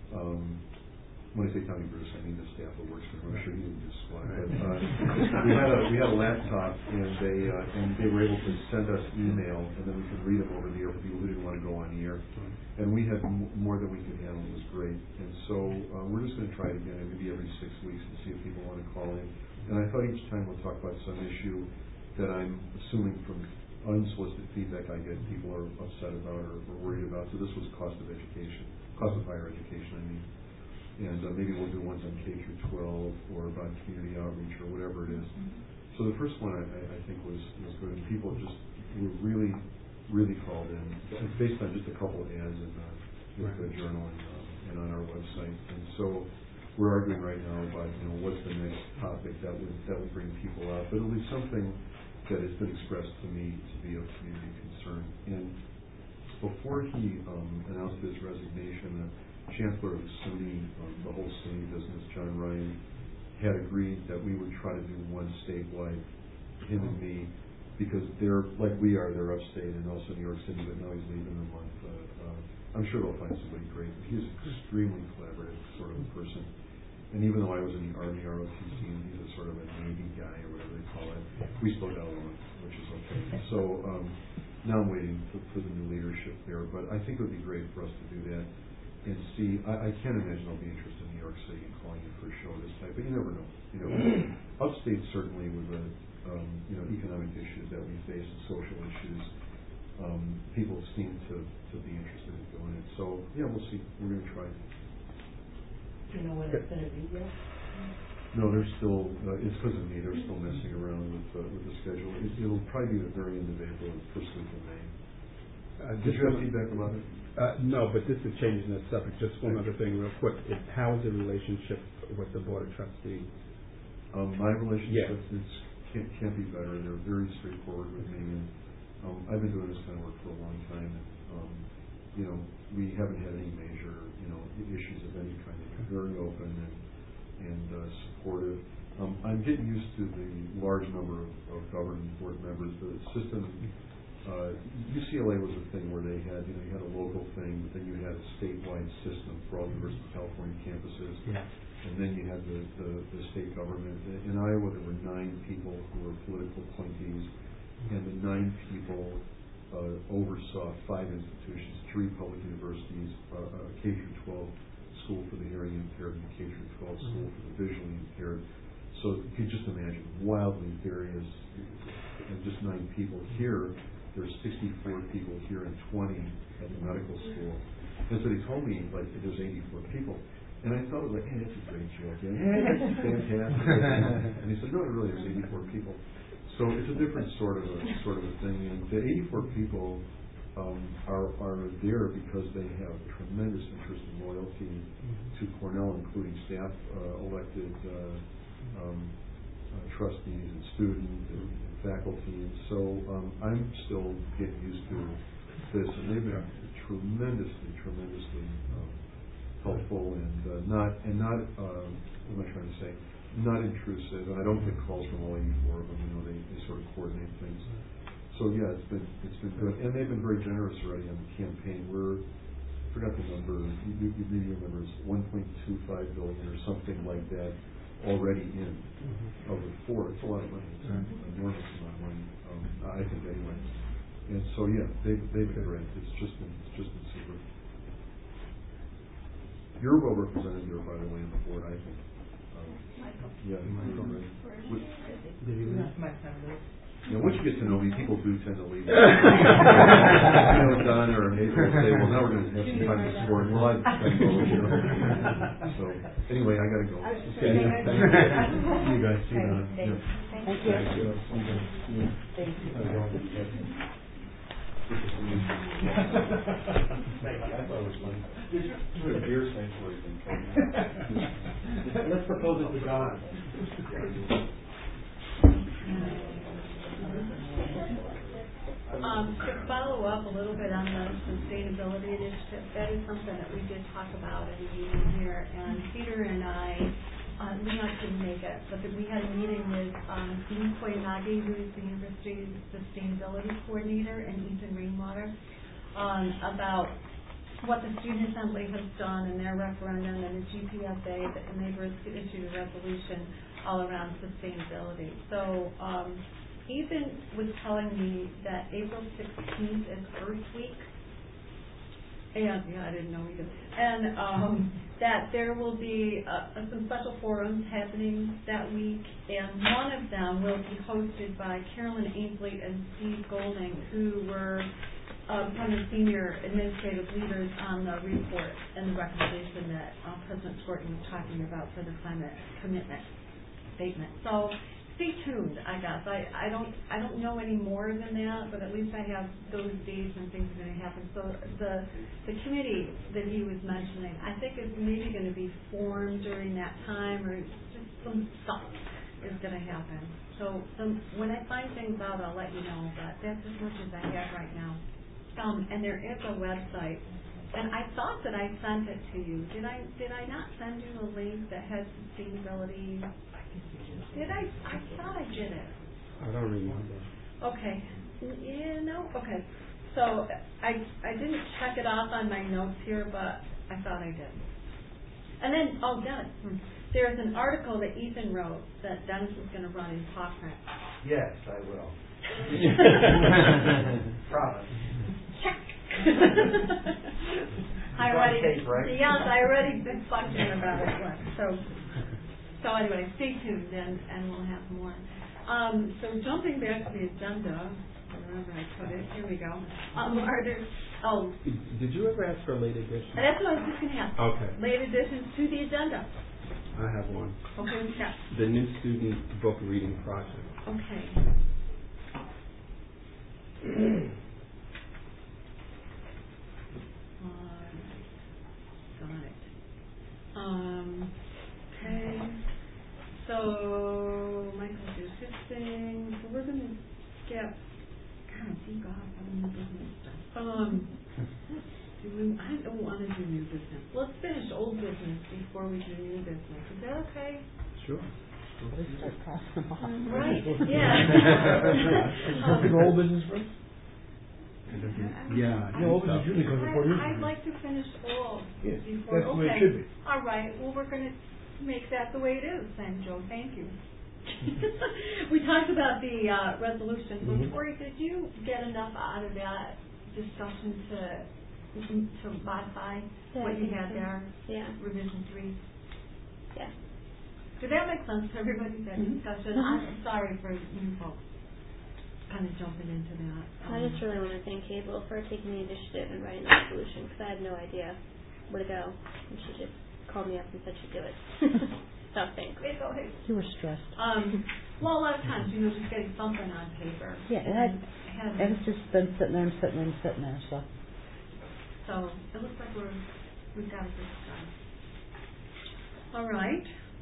when I say Tommy Bruce, I mean the staff that works for him. I'm sure he didn't do squat. But we had a laptop, and they were able to send us email, and then we could read them over the air for people who didn't want to go on the air. And we had more than we could handle. It was great. And so we're just going to try it again, maybe every 6 weeks, and see if people want to call in. And I thought each time we'll talk about some issue that I'm assuming from unsolicited feedback I get people are upset about or worried about. So this was cost of higher education, I mean. And maybe we'll do ones on K through 12 or about community outreach or whatever it is. So the first one I think was good. And people just were really, really called in. It's based on just a couple of ads in the journal and on our website. And so we're arguing right now about what's the next topic that would bring people out. But it'll be something that has been expressed to me to be of community concern. And before he announced his resignation, Chancellor of SUNY, the whole SUNY business, John Ryan, had agreed that we would try to do one statewide, him and me, because they're like we are, they're upstate and also New York City, but now he's leaving in a month. I'm sure they'll find somebody great. He's an extremely collaborative sort of a person. And even though I was in the Army ROTC, and he's a sort of a Navy guy or whatever they call it, we still got along, which is okay. So now I'm waiting for the new leadership there, but I think it would be great for us to do that. And see, I can't imagine I'll be interested in New York City and calling in for a show of this type, but you never know. Upstate certainly with the economic issues that we face and social issues, people seem to be interested in doing it. So yeah, we'll see. We're going to try. Do you know when it's going to be yet? No, they're still. It's because of me. They're still messing around with the schedule. It'll probably be the very end of April, first week of May. Did you have feedback about it? No, but this is changing the subject. Just one other thing real quick. How is the relationship with the Board of Trustees? My relationship can't be better. They're very straightforward with me. And I've been doing this kind of work for a long time. And, we haven't had any major, issues of any kind. They're very open and supportive. I'm getting used to the large number of governing board members. The system UCLA was a thing where they had, you had a local thing, but then you had a statewide system for all University of California campuses. Yeah. And then you had the state government. In Iowa, there were 9 people who were political appointees, and the 9 people oversaw 5 institutions, 3 public universities, a K-12 school for the hearing impaired, and a K-12 school for the visually impaired. So you could just imagine wildly various, and just 9 people here. There's 64 people here and 20 at the medical school. And so they told me, like, there's 84 people. And I thought, like, hey, that's a great joke. Hey, that's fantastic. And he said, no, really, there's 84 people. So it's a different sort of a thing. And the 84 people are there because they have tremendous interest and loyalty to Cornell, including staff, elected trustees and students and faculty. And so I'm still getting used to this, and they've been tremendously helpful and not what am I trying to say? Not intrusive, and I don't get calls from all 84 of them. They sort of coordinate things. So yeah, it's been good, and they've been very generous already on the campaign. I forgot the number. You maybe remember, it's 1.25 billion or something like that already in of the 4. It's a lot of money. It's an enormous amount of money. I think anyway. And so yeah, they've been great. It's just been super. You're well represented there, by the way, on the board, I think. Michael. Yeah, Michael. Yeah, once you get to know me, people do tend to leave. Don or Nathan will say, well, now we're going to have some time to score. Well, I go, So, anyway, I got to go. Okay. See you guys. See you Don. Thank you. Thank you. I thought it was funny. There's a beer sanctuary thing. Let's propose it to God. To follow up a little bit on the sustainability initiative, that is something that we did talk about in the meeting here, and Peter and I, Leon couldn't make it, but we had a meeting with Dean Koyanagi, who is the university's sustainability coordinator, and Ethan Rainwater, about what the Student Assembly has done in their referendum and the GPSA, and they've issued a resolution all around sustainability. So Ethan was telling me that April 16th is Earth Week, and I didn't know either, and that there will be some special forums happening that week, and one of them will be hosted by Carolyn Ainsley and Steve Golding, who were one of the senior administrative leaders on the report and the recommendation that President Skorton was talking about for the climate commitment statement. So stay tuned, I guess. I don't know any more than that, but at least I have those dates and things are going to happen. So the committee that he was mentioning, I think is maybe going to be formed during that time, or just some stuff is going to happen. So when I find things out, I'll let you know, but that's as much as I have right now. And there is a website, and I thought that I sent it to you. Did I not send you a link that has sustainability? Did I? I thought I did it. I don't remember. Okay. Yeah, no? Okay. So I didn't check it off on my notes here, but I thought I did. And then, Dennis. There's an article that Ethan wrote that Dennis is going to run in Cochrane. Yes, I will. Promise. Check. I already been fussing about it once. So anyway, stay tuned and we'll have more. So jumping back to the agenda, wherever I put it, here we go. Are there? Oh. Did you ever ask for a late edition? That's what I was just going to ask. Okay. Late additions to the agenda. I have one. Okay. Yeah. The new student book reading project. Okay. Got it. Okay. So Michael does his thing. So we're going to skip. God, thank God for new business stuff. I don't want to do new business. Let's finish old business before we do new business. Is that okay? Sure. Let's start crossing them off. Right. Yeah. Old business first? Yeah. No, this is usually because of Port I'd like to finish all Yes, before, that's the way it should be. All right, well, we're gonna make that the way it is then, Joe, thank you. We talked about the resolution. Mhm. Tori, did you get enough out of that discussion to modify what you had there? Yeah. Revision 3? Yeah. Did that make sense to everybody, that discussion? I'm sorry for you folks kind of jumping into that. I just really want to thank Cable for taking the initiative and writing the resolution, because I had no idea where to go, and she just called me up and said she'd do it. So thanks. It's okay. You were stressed. Well, a lot of times, just getting something on paper. Yeah, it's just been sitting there and sitting there and sitting there, so. So it looks like we've got a good start. All right.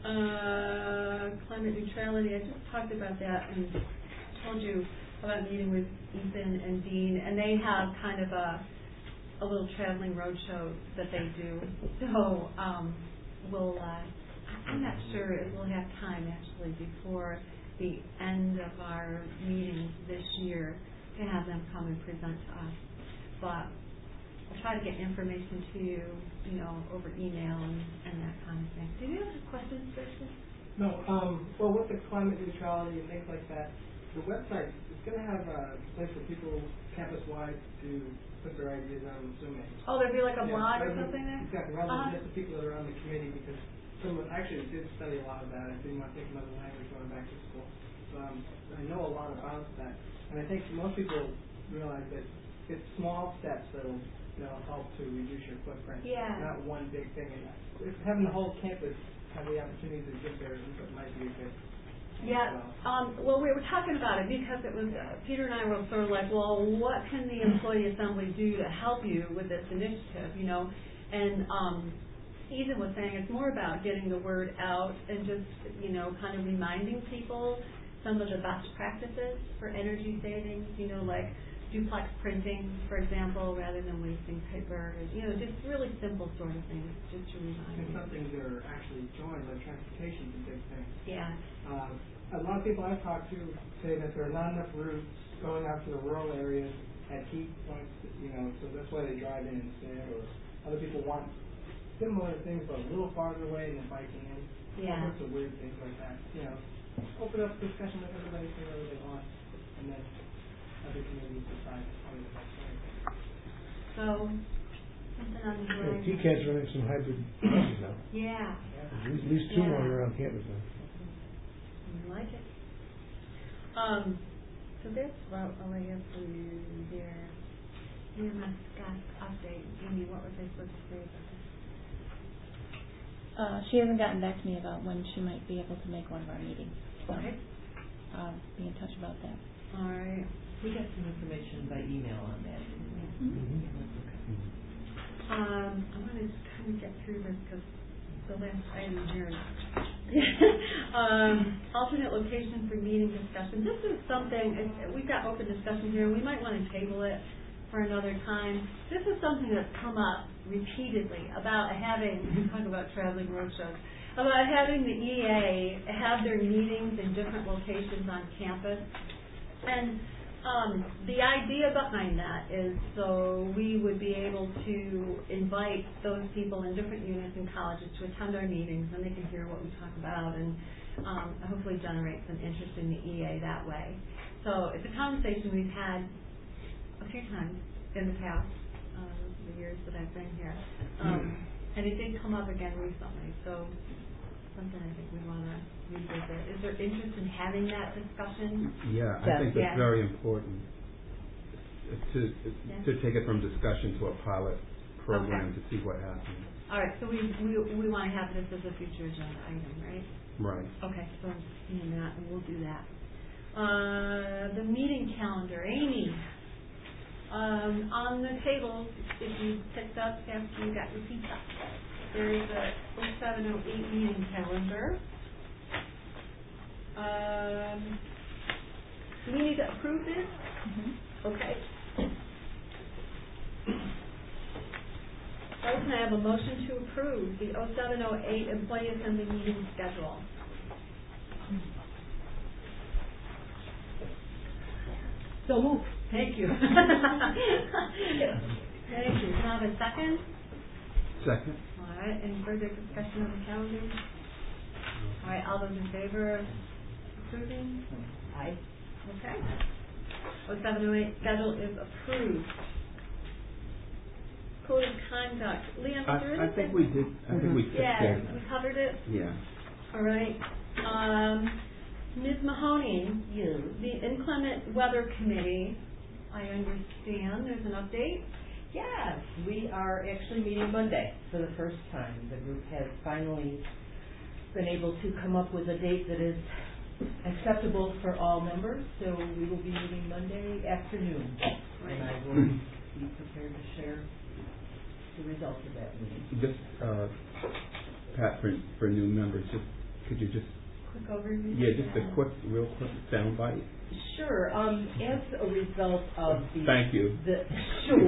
Climate neutrality, I just talked about that and told you about meeting with Ethan and Dean, and they have kind of a little traveling roadshow that they do. So we'll, I'm not sure if we'll have time actually before the end of our meetings this year to have them come and present to us. But I'll try to get information to you, over email and that kind of thing. Do you have any questions, Kristen? No, well, with the climate neutrality and things like that, the website is going to have a place for people campus-wide to put their ideas on, I'm assuming. Oh, there'd be like a blog or something there? Exactly, rather than just the people that are on the committee, because someone actually did study a lot of that. I didn't want to take another language going back to school. So I know a lot about that. And I think most people realize that it's small steps that'll help to reduce your footprint. Yeah. Not one big thing. And if having the whole campus have the opportunity to give their input might be a good. Yeah. Well, we were talking about it because it was Peter and I were sort of like, well, what can the employee assembly do to help you with this initiative? And Ethan was saying it's more about getting the word out and just kind of reminding people some of the best practices for energy savings. Like duplex printing, for example, rather than wasting paper. Just really simple sort of things, just to remind. And some things that are actually joined, like transportation, is a big thing. Yeah. A lot of people I've talked to say that there are not enough routes going out to the rural areas at heat points, so that's why they drive in instead. Or other people want similar things, but a little farther away and then biking in. Yeah. All sorts of weird things like that. Open up discussion with everybody, see whatever they want, and then other communities decide how to do it. So, something on the horizon. TCAT's running some hybrid buses now. Yeah. At least two running around campus now. I like it. So that's what I'll lay up for you there. EMS got update. Amy, what was I supposed to say about this? She hasn't gotten back to me about when she might be able to make one of our meetings. So Okay. I'll be in touch about that. All right. We got some information by email on that. I'm going to kind of get through this because the last item here is alternate location for meeting discussion. This is something, we've got open discussion here, and we might want to table it for another time. This is something that's come up repeatedly about having, we talk about traveling roadshows, about having the EA have their meetings in different locations on campus. And the idea behind that is so we would be able to invite those people in different units and colleges to attend our meetings, and they can hear what we talk about and hopefully generate some interest in the EA that way. So it's a conversation we've had a few times in the past, the years that I've been here. And it did come up again recently, so something I think we want to revisit. Is there interest in having that discussion? Yeah, I think that's very important to take it from discussion to a pilot program to see what happens. All right, so we want to have this as a future agenda item, right? Right. Okay, so I'm seeing that, and we'll do that. The meeting calendar, Amy. On the table, if you picked up after you got your pizza, there is a 0708 meeting calendar. Do we need to approve this? Mm-hmm. Okay. So can I have a motion to approve the 0708 Employee Assembly meeting schedule? So move. Thank you. Thank you. Can I have a second? Second. All right. Any further discussion of the calendar? All right. All those in favor of approving? Aye. Okay. 0708 schedule is approved. Code of conduct. Leon, is there anything? I think we did. I think we took care of that. We covered it. Yeah. All right. Ms. Mahoney, the Inclement Weather Committee, I understand there's an update. Yes, we are actually meeting Monday for the first time. The group has finally been able to come up with a date that is acceptable for all members, so we will be meeting Monday afternoon, and I will be prepared to share the results of that meeting. Just, Pat, for new members, could you just quick overview? Yeah, just a real quick soundbite. Sure. As a result of the... Thank you. Sure.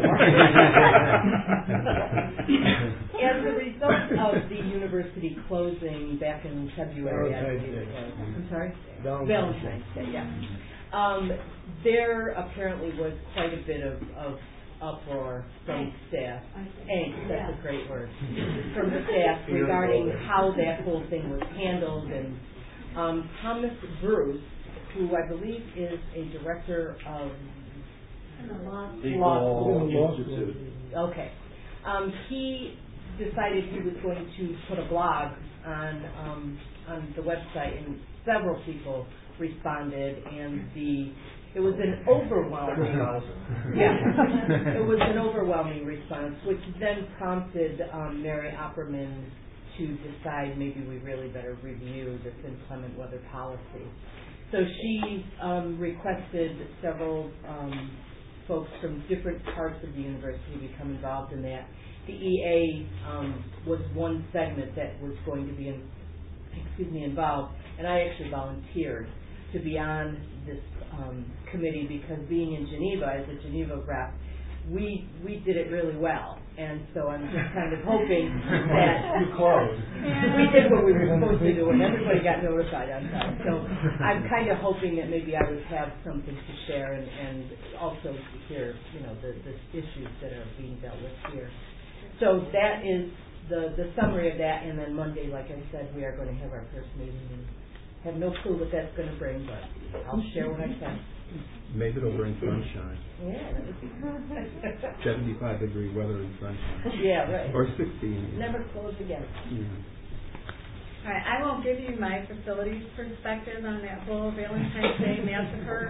As a result of the university closing back in February, I'm sorry? Valentine's Day, yeah. There apparently was quite a bit of uproar from staff. Angst, that's a great word. From the staff regarding how that whole thing was handled, and Thomas Bruce, who I believe is a director of law school. Okay. He decided he was going to put a blog on the website, and several people responded, and it was an overwhelming it was an overwhelming response, which then prompted Mary Opperman to decide maybe we really better review this inclement weather policy. So she requested several folks from different parts of the university become involved in that. The EA was one segment that was going to be involved, and I actually volunteered to be on this committee because being in Geneva as a Geneva rep, we did it really well, and so I'm just kind of hoping that we did what we were supposed to do, and everybody got notified on time. So I'm kind of hoping that maybe I would have something to share and also hear, the issues that are being dealt with here. So that is the summary of that, and then Monday, like I said, we are going to have our first meeting, and have no clue what that's going to bring, but I'll share what I can. Maybe it'll bring sunshine. Yeah, that would be good. 75-degree weather and sunshine. Yeah, right. Or 16. Never close again. Yeah. All right, I won't give you my facilities perspective on that whole Valentine's Day massacre.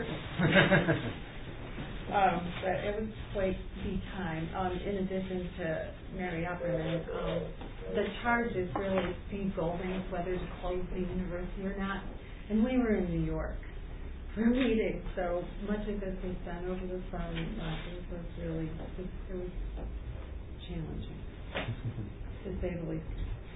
But it was quite the time. In addition to Mary Opperman, the charge is really Steve Golding's whether to close the university or not. And we were in New York for a meeting, so much of this was done over the phone. It was really, it was challenging, to say the least.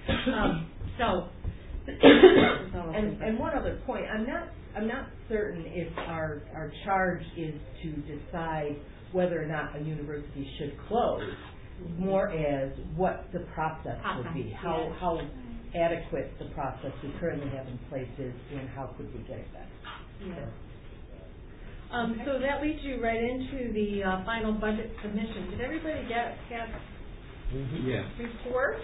And one other point, I'm not certain if our charge is to decide whether or not a university should close, more as what the process would be, how adequate the process we currently have in place is, and how could we get it better. Yeah. So that leads you right into the final budget submission. Did everybody have report?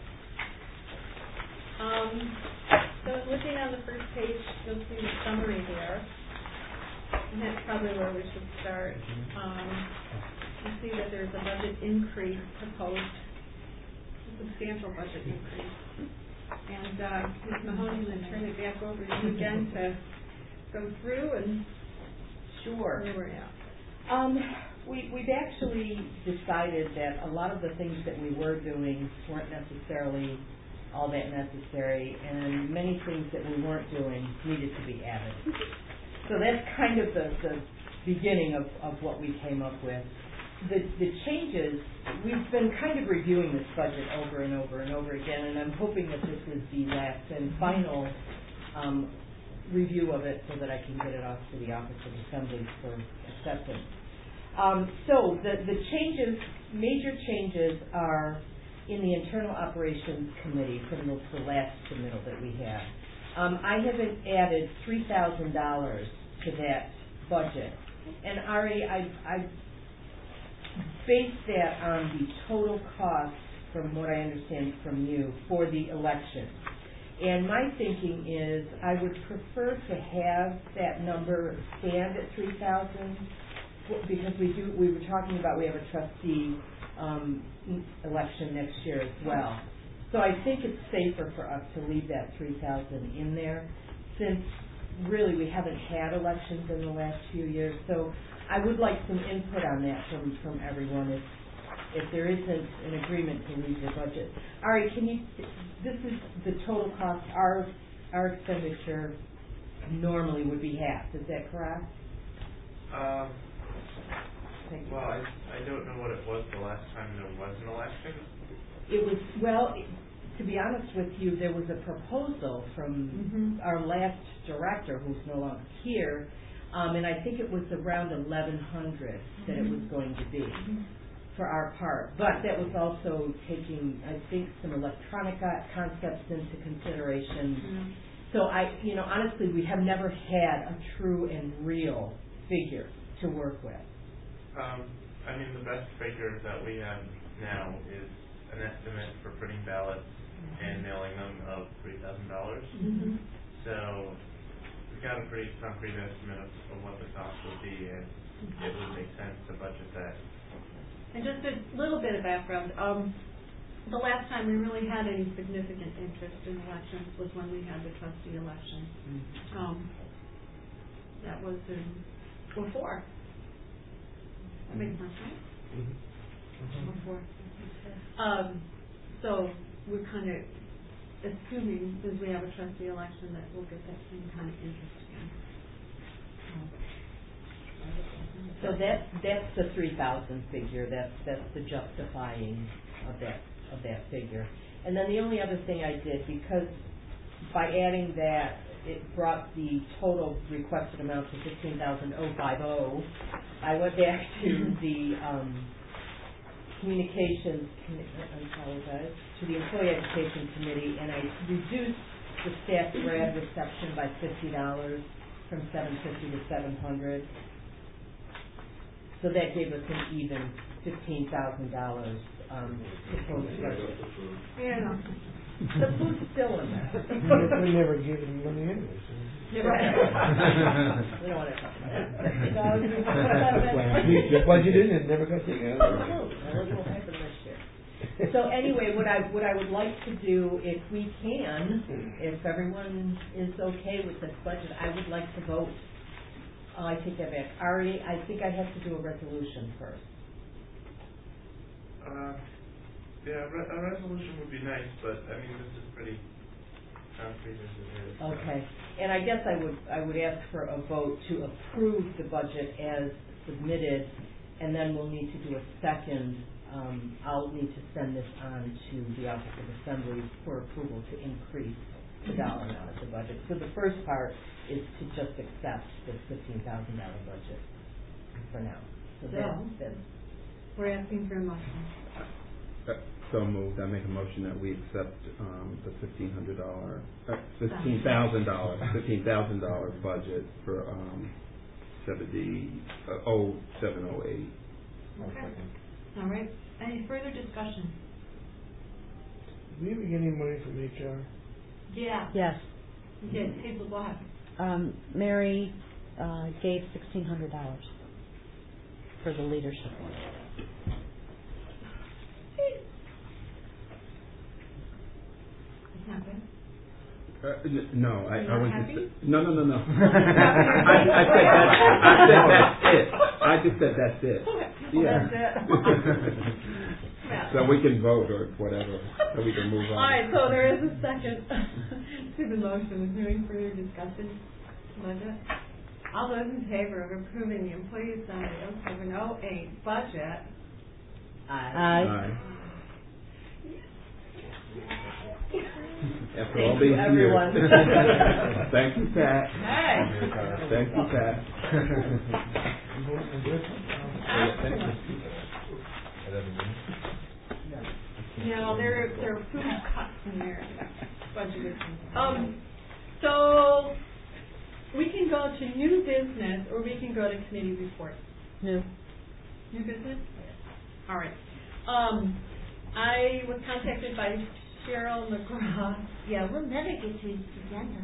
So looking on the first page, you'll see the summary there. And that's probably where we should start. You see that there's a budget increase proposed, a substantial budget increase. And Ms. Mahoney, I'm going to turn it back over to you again to go through and Sure. where we're at. We've actually decided that a lot of the things that we were doing weren't necessarily all that necessary, and many things that we weren't doing needed to be added. So that's kind of the beginning of what we came up with. The changes, we've been kind of reviewing this budget over and over and over again, and I'm hoping that this is the last and final review of it so that I can get it off to the Office of Assembly for acceptance. So the changes, major changes are in the Internal Operations Committee from the last submittal that we had. I have added $3,000 to that budget And Ari, I based that on the total cost, from what I understand from you, for the election. And my thinking is I would prefer to have that number stand at 3,000 because we were talking about we have a trustee election next year as well. So I think it's safer for us to leave that 3,000 in there since really we haven't had elections in the last few years. So I would like some input on that from everyone if there isn't an agreement to leave the budget. Ari, this is the total cost, our expenditure normally would be half, is that correct? Well, I don't know what it was the last time there was an election. It was, well, to be honest with you, there was a proposal from our last director, who's no longer here, and I think it was around 1,100 that it was going to be for our part. But that was also taking, I think, some electronic concepts into consideration. So honestly, we have never had a true and real figure to work with. I mean, the best figure that we have now is an estimate for printing ballots and mailing them of $3,000. So we've got a pretty concrete estimate of what the cost would be, and it would make sense to budget that. And just a little bit of background. The last time we really had any significant interest in elections was when we had the trustee election. That was in '04. That makes more sense. Before. So we're kind of assuming, since we have a trustee election, that we'll get that same kind of interest again. So that's the 3,000 figure. That's the justifying of that figure. And then the only other thing I did, because by adding that, it brought the total requested amount to $15,050. I went back to the communications, to the Employee Education Committee, and I reduced the staff grad reception by $50 from $750 to $700. So that gave us an even $15,000 proposed budget. Yeah. The food's still in there. We never gave them money anyway. We don't want to talk about that. The budget in it never got taken out. That will happen this year. So anyway, what I would like to do, if we can, if everyone is okay with this budget, I would like to vote. I take that back. Ari, I think I have to do a resolution first. Yeah, a resolution would be nice, but I mean, this is pretty concrete as it is. Okay, and I guess I would ask for a vote to approve the budget as submitted, and then we'll need to do a second. I'll need to send this on to the Office of Assembly for approval to increase the dollar amount of the budget. So the first part is to just accept this $15,000 budget for now. So that's we're asking for a motion. So moved. I make a motion that we accept the $15,000 budget for 0708. Okay. All right. Any further discussion? Did we ever get any money from HR? Yeah. Yes. Yes. Hazel, go ahead. Mary gave $1,600 for the leadership one. Not good. No, I was happy? no. I said that's it. I just said that's it. Yeah. That's it. So we can vote or whatever, so we can move on. All right, so there is a second to the motion. Is there any further discussion? Budget. All those in favor of approving the Employee Assembly 0708 budget? Aye. After all these everyone. years. Thank you, Pat. Hey. Thank you, Pat. No, there are food cuts in there. Budget. So we can go to new business or we can go to committee reports. New business? All right. I was contacted by Cheryl McGraw. Yeah, we'll never get to his agenda.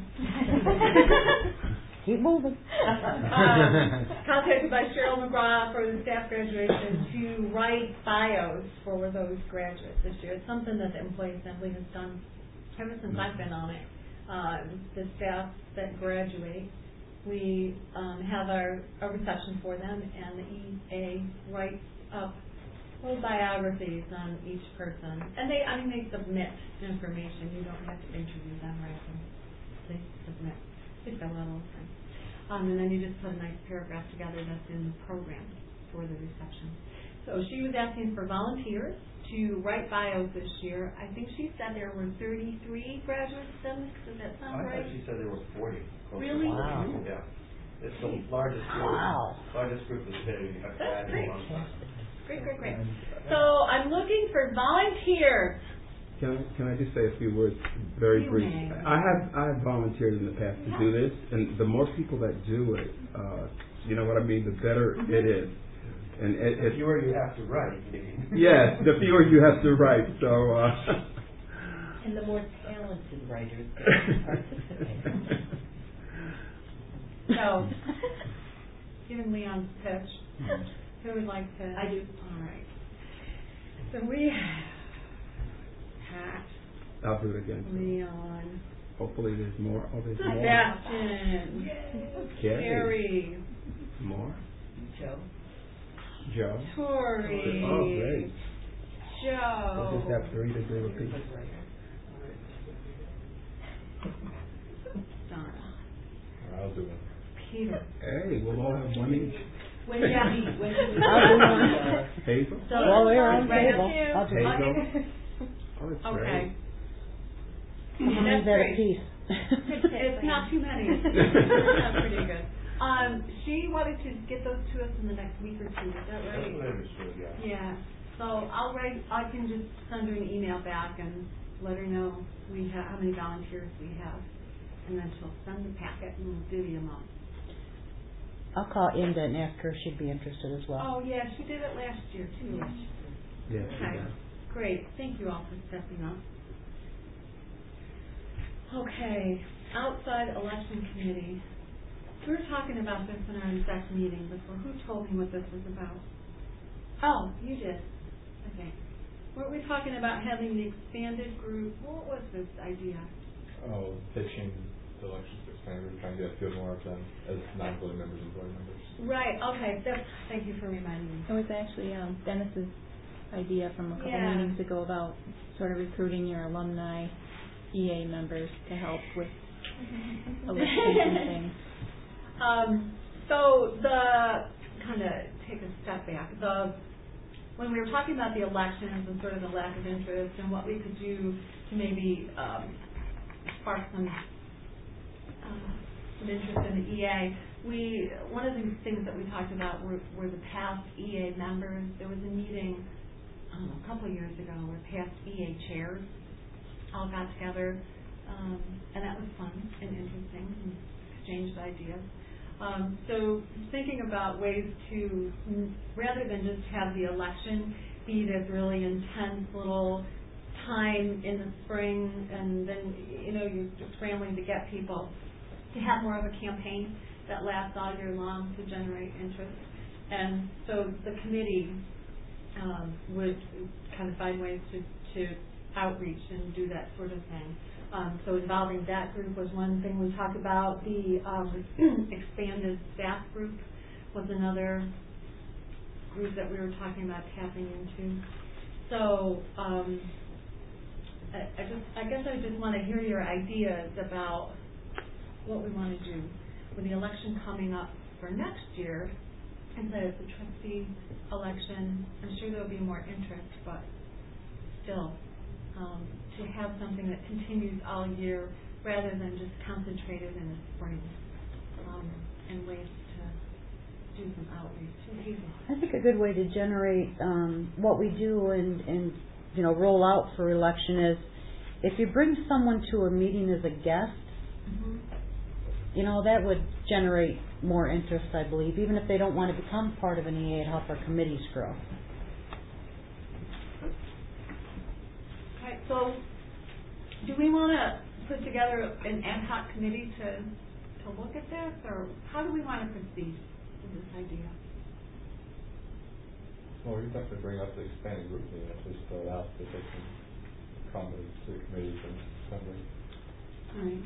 Keep moving. Contacted by Cheryl McGraw for the staff graduation to write bios for those graduates this year. It's something that the Employee Assembly has done ever since I've been on it. The staff that graduate, we have a reception for them, and the EA writes up little biographies on each person. And they submit information. You don't have to interview them, right? They submit. They fill out all the time. And then you just put a nice paragraph together that's in the program for the reception. So she was asking for volunteers to write bios this year. I think she said there were 33 graduates. Does that sound right? I thought she said there were 40. Really? Wow. Yeah. It's the largest group. Wow. Largest group of city I've had in a long time. Great. So I'm looking for volunteers. Can I just say a few words, very brief? I have volunteered in the past to do this, and the more people that do it, you know what I mean, the better it is. And the fewer you have to write. Yes, the fewer you have to write. So. And the more talented writers participate. So, given Leon's pitch, who would like to? I do. All right. So we have Pat. I'll do it again. Leon. Hopefully there's more. Oh, there's more. Sebastian. Carrie. More. Joe. Tori. Oh, great. Joe. We'll just have 3 to do a piece. Donna. I'll do it. Peter. Hey, we'll all have one each. When Hazel. So, well, we're on table. I'll do Hazel. Oh, it's okay. Great. That's great. a piece. It's not too many. That's pretty good. She wanted to get those to us in the next week or two. Is that right? That's what I understood, yeah. Yeah. So I can just send her an email back and let her know how many volunteers we have, and then she'll send the packet and we'll divvy them up. I'll call Inda and ask her if she'd be interested as well. Oh yeah, she did it last year too. Yes. Okay. Great. Thank you all for stepping up. Okay. Outside election committee. We were talking about this in our exec meeting before. Who told me what this was about? Oh, you did. Okay. Weren't we talking about having the expanded group? What was this idea? Oh, pitching the elections to expand. We're trying to get a few more of them as non-voting members and voting members. Right. Okay. Thank you for reminding me. It was actually Dennis's idea from a couple meetings ago about sort of recruiting your alumni EA members to help with elections and things. So kind of take a step back. When we were talking about the elections and sort of the lack of interest and what we could do to maybe spark some interest in the EA, one of the things that we talked about were the past EA members. There was a meeting a couple of years ago where past EA chairs all got together, and that was fun and interesting and exchanged ideas. So thinking about ways to, rather than just have the election be this really intense little time in the spring and then, you're just scrambling to get people, to have more of a campaign that lasts all year long to generate interest. And so the committee would kind of find ways to outreach and do that sort of thing. So involving that group was one thing we talked about. The expanded staff group was another group that we were talking about tapping into. So I guess I just want to hear your ideas about what we want to do with the election coming up for next year. And the trustee election, I'm sure there'll be more interest, but still. To have something that continues all year rather than just concentrated in the spring, and ways to do some outreach. I think a good way to generate what we do and roll out for election is if you bring someone to a meeting as a guest, that would generate more interest, I believe, even if they don't want to become part of an EA, to help our committees grow. Okay, so do we want to put together an ad hoc committee to look at this, or how do we want to proceed with this idea? Well, we definitely bring up the expanding group meeting, at least out that they can come to the committees and assembly. All right.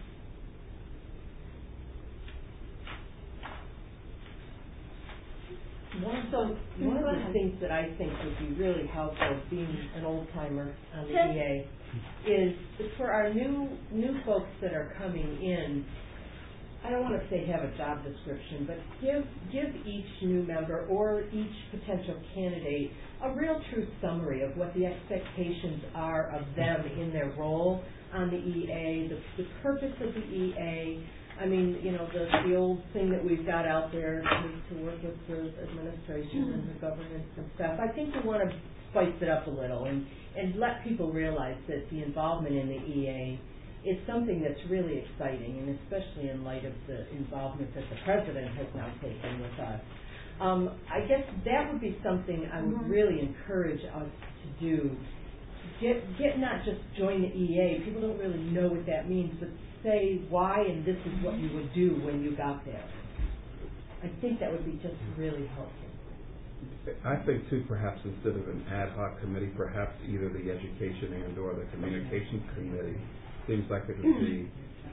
One of the things that I think would be really helpful, being an old timer on the EA, is for our new folks that are coming in. I don't want to say have a job description, but give each new member or each potential candidate a real true summary of what the expectations are of them in their role on the EA, the purpose of the EA. I mean, the old thing that we've got out there to work with the administration and the governance and stuff. I think we want to spice it up a little and let people realize that the involvement in the EA is something that's really exciting, and especially in light of the involvement that the president has now taken with us. I guess that would be something I would really encourage us to do. Get not just join the EA. People don't really know what that means, but say why and this is what you would do when you got there. I think that would be just really helpful. I think too, perhaps instead of an ad hoc committee, perhaps either the education and or the communications committee seems like it would be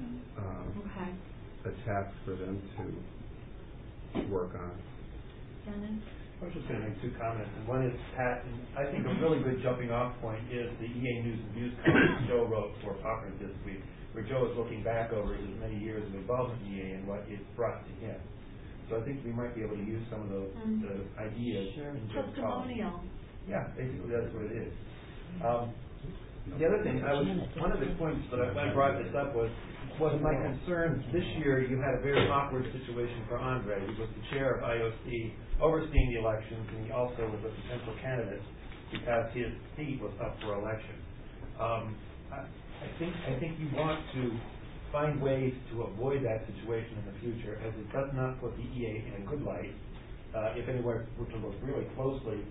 a task for them to work on. Dennis? I was just going to make two comments. And one is, Pat, and I think a really good jumping off point is the EA News and Views column Joe wrote for Conference this week, where Joe is looking back over his many years of involvement in EA and what it brought to him. So I think we might be able to use some of those ideas in Joe's column. Testimonial. Yeah, basically that's what it is. The other thing, one of the points that I brought this up was my concern. This year you had a very awkward situation for Andre. He was the chair of IOC, overseeing the elections, and he also was a potential candidate because his seat was up for election. I think you want to find ways to avoid that situation in the future, as it does not put the EA in a good light. If anyone were to look really closely,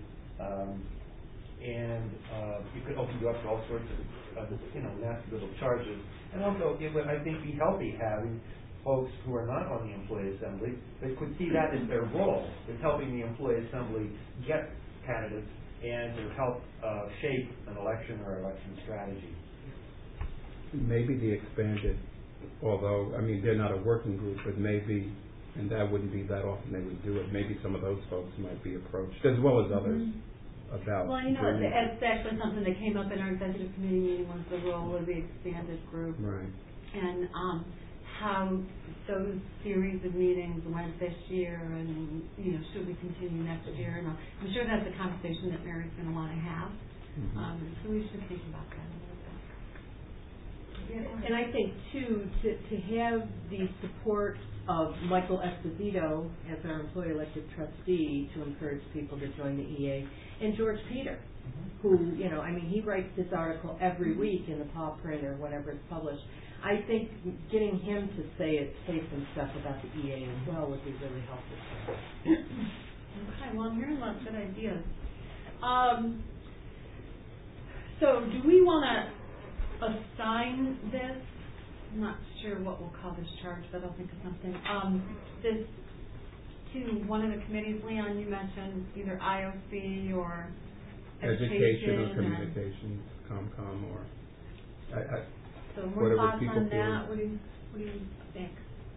and it could open you up to all sorts of nasty little charges. And also, it would, I think, be healthy having folks who are not on the employee assembly. They could see that as their role, is helping the employee assembly get candidates and to help shape an election or election strategy. Maybe the expanded, although, I mean, they're not a working group, but maybe, and that wouldn't be that often they would do it, maybe some of those folks might be approached, as well as others, about... Well, it's actually something that came up in our executive committee meeting, was the role of the expanded group. Right. And how those series of meetings went this year, and, should we continue next year? And I'm sure that's a conversation that Mary's going to want to have. So we should think about that a little bit. And I think, too, to have the support of Michael Esposito as our employee elected trustee to encourage people to join the EA, and George Peter, who, he writes this article every week in the Paw Print or whenever it's published. I think getting him to say some stuff about the EA as well would be really helpful. Okay, well, I'm hearing lots of good ideas. So do we want to assign this, I'm not sure what we'll call this charge, but I'll think of something, this to one of the committees? Leon, you mentioned either IOC or education or communications, ComCom, or so more thoughts on that? What do you think?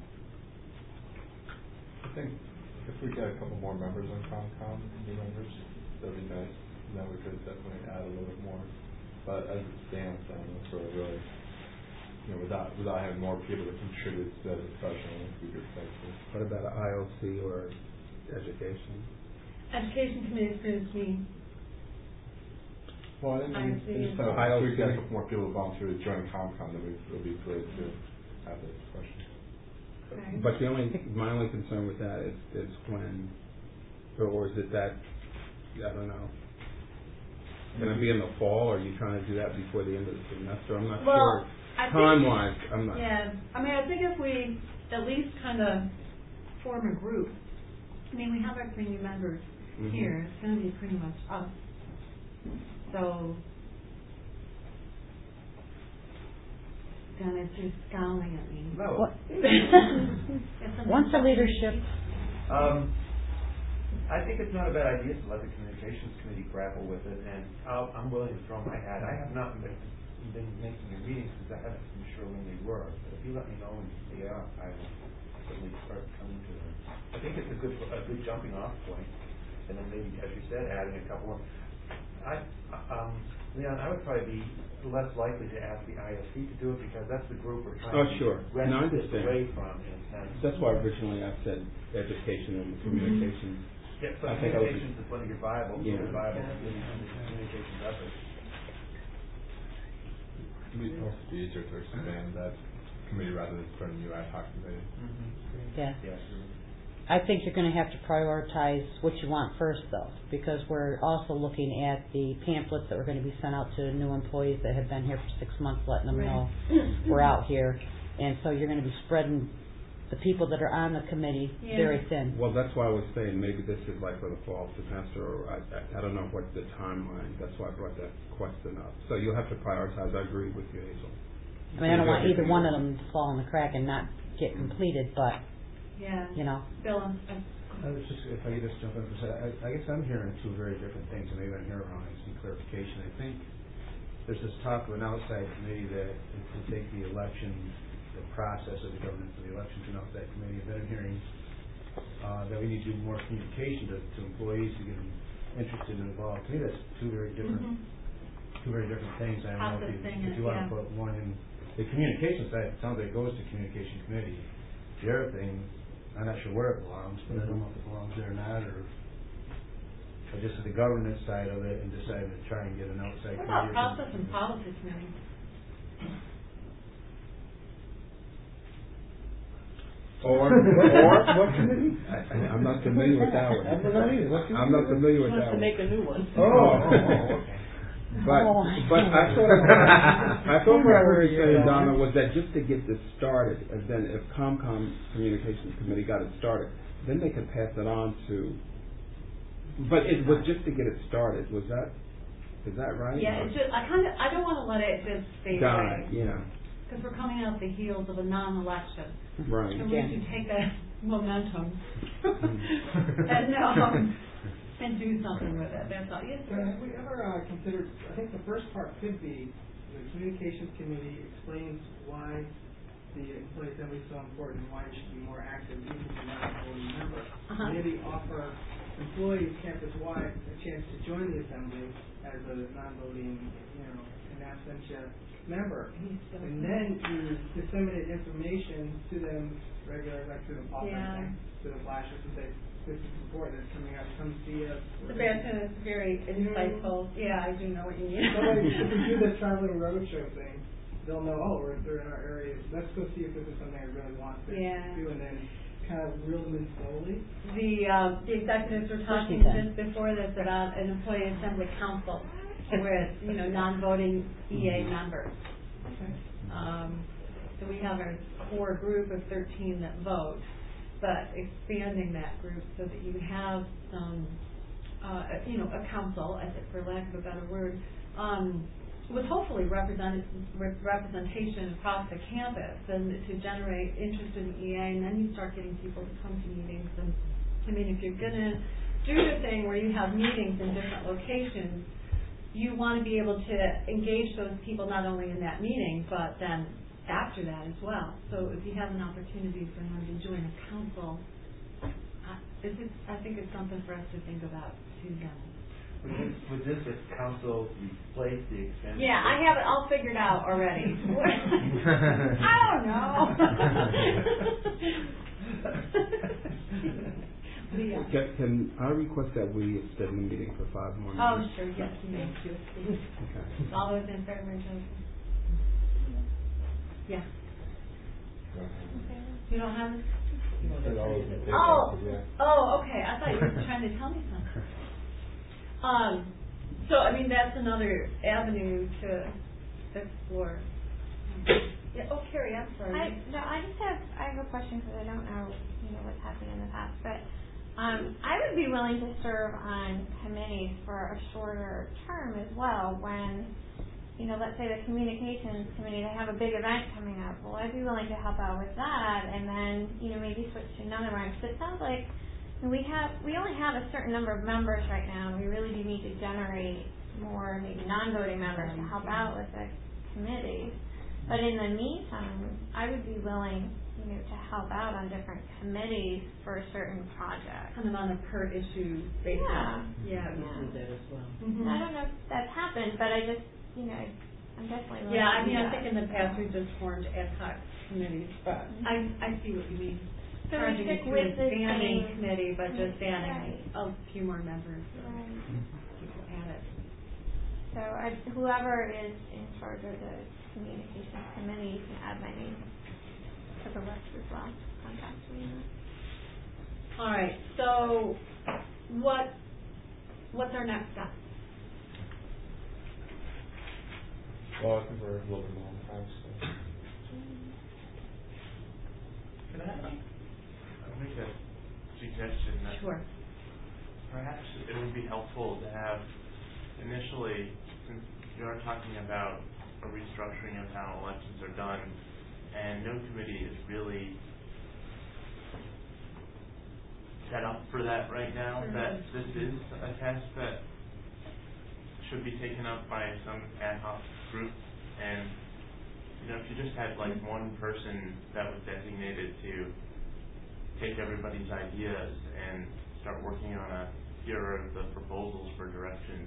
I think if we get a couple more members on ComCom, new members, that'd be nice. And then we could definitely add a little bit more. But as it stands, that's sort of really, without having more people to contribute to that discussion, I think we could think. What about IOC or education? Education committee seems to me. Well, if we get a couple more people to volunteer to join ComCom, then it would be great to have that discussion. Okay. But my only concern with that is when, or is it that, I don't know. going to be in the fall, or are you trying to do that before the end of the semester? I'm not well, sure. Time-wise, I'm not. Yeah, I mean, I think if we at least kind of form a group, I mean, we have our community members here. It's going to be pretty much us. So, Dennis, you're scowling at me. No. Once the leadership. I think it's not a bad idea to let the communications committee grapple with it, and I'm willing to throw my hat. I have not been making your meetings because I haven't been sure when they were. But if you let me know when they are, I will certainly start coming to them. I think it's a good jumping off point, and then maybe, as you said, adding a couple of. Leon, I would probably be less likely to ask the ISC to do it because that's the group we're trying to wrest this away from. That's why originally I said education and communications. Yeah, so communications is one of your viable communications efforts. It would also be easier to expand that committee rather than starting a new ad hoc committee. Yeah. I think you're going to have to prioritize what you want first, though, because we're also looking at the pamphlets that are going to be sent out to new employees that have been here for 6 months, letting them know we're out here. And so you're going to be spreading the people that are on the committee very thin. Well, that's why I was saying maybe this is like for the fall semester, or I don't know what the timeline. That's why I brought that question up. So you'll have to prioritize. I agree with you, Hazel. I mean, I don't want either one of them to fall in the crack and not get completed, but you know. Bill, I was just, if I could just jump in for a second, I guess I'm hearing two very different things, and maybe I'm hearing wrong. Some clarification. I think there's this talk of an outside committee that can take the election, the process of the governance of the election to an outside committee. And then I'm hearing that we need to do more communication to employees to get them interested and involved. To me, that's two very different things. I don't know if you want to put one in the communication side. It sounds like it goes to communication committee. The other thing, I'm not sure where it belongs, but I don't know if it belongs there or not, or just the governance side of it, and decided to try and get an outside committee. What about process and policy committee? Or what committee? I'm not familiar with that one. I'm not familiar with that one. To make a new one. Okay. But I thought what I heard you saying, Donna, was that just to get this started, and then if ComCom Communications Committee got it started, then they could pass it on to. But it was just to get it started. Is that right? Yeah, it's just, I don't want to let it just stay away. Yeah. Because we're coming out the heels of a non-election. Right. And we should take that momentum and do something with it. That's all. Yes, sir. Have we ever considered, I think the first part could be the communications committee explains why the employee assembly is so important and why you should be more active even if you're not a voting member. Maybe offer employees campus-wide a chance to join the assembly as a non-voting, in absentia member. And then you disseminate information to them regularly, like through the pop-up, to the flashes, and say, this is important, it's coming up, come see us. Sebastian is very insightful. Yeah, I do know what you mean. So if you do this traveling roadshow thing, they'll know, they're in our area, let's go see if this is something I really want to do, and then kind of reel them in slowly. The executives were talking just before this about an employee assembly council with, non-voting EA members. Okay. So we have our core group of 13 that vote, but expanding that group so that you have some, a council, for lack of a better word, with hopefully representation across the campus and to generate interest in EA, and then you start getting people to come to meetings. And I mean, if you're going to do the thing where you have meetings in different locations, you want to be able to engage those people not only in that meeting, but then after that as well. So if you have an opportunity for them to join a council, I think it's something for us to think about too, Dennis. Would this council replace the expense? Yeah, I have it all figured out already. I don't know. Can I request that we extend the meeting for 5 more minutes? Oh, sure, yes, you may. Okay. All those in favor, Joseph? Yeah. You don't have it? Oh, okay. I thought you were trying to tell me something. So, I mean, that's another avenue to explore. Yeah. Oh, Carrie, I'm sorry. I have a question because I don't know, what's happened in the past, but I would be willing to serve on committees for a shorter term as well when, let's say the communications committee, they have a big event coming up. Well, I'd be willing to help out with that and then, maybe switch to another one. Because it sounds like we only have a certain number of members right now, and we really do need to generate more maybe non-voting members to help out with the committees. But in the meantime, I would be willing, to help out on different committees for certain projects. Kind of on a per issue basis. Yeah, we do that as well. Mm-hmm. I don't know if that's happened, but I just, I'm definitely willing I to do mean, I that. think in the past we've just formed ad hoc committees, but I see what you mean. So we Charging stick it to with a the standing same committee, but just adding right. a few more members. Right. People add it. So whoever is in charge of the communications committee can add my name to the list as well. Contact me. All right. So, what's our next step? Well, I think we're a little bit more on time, so. Can I make a suggestion that Sure. perhaps it would be helpful to have initially, since you are talking about a restructuring of how elections are done, and no committee is really set up for that right now, that this is a task that should be taken up by some ad hoc group. And if you just had like one person that was designated to take everybody's ideas and start working on here are the proposals for directions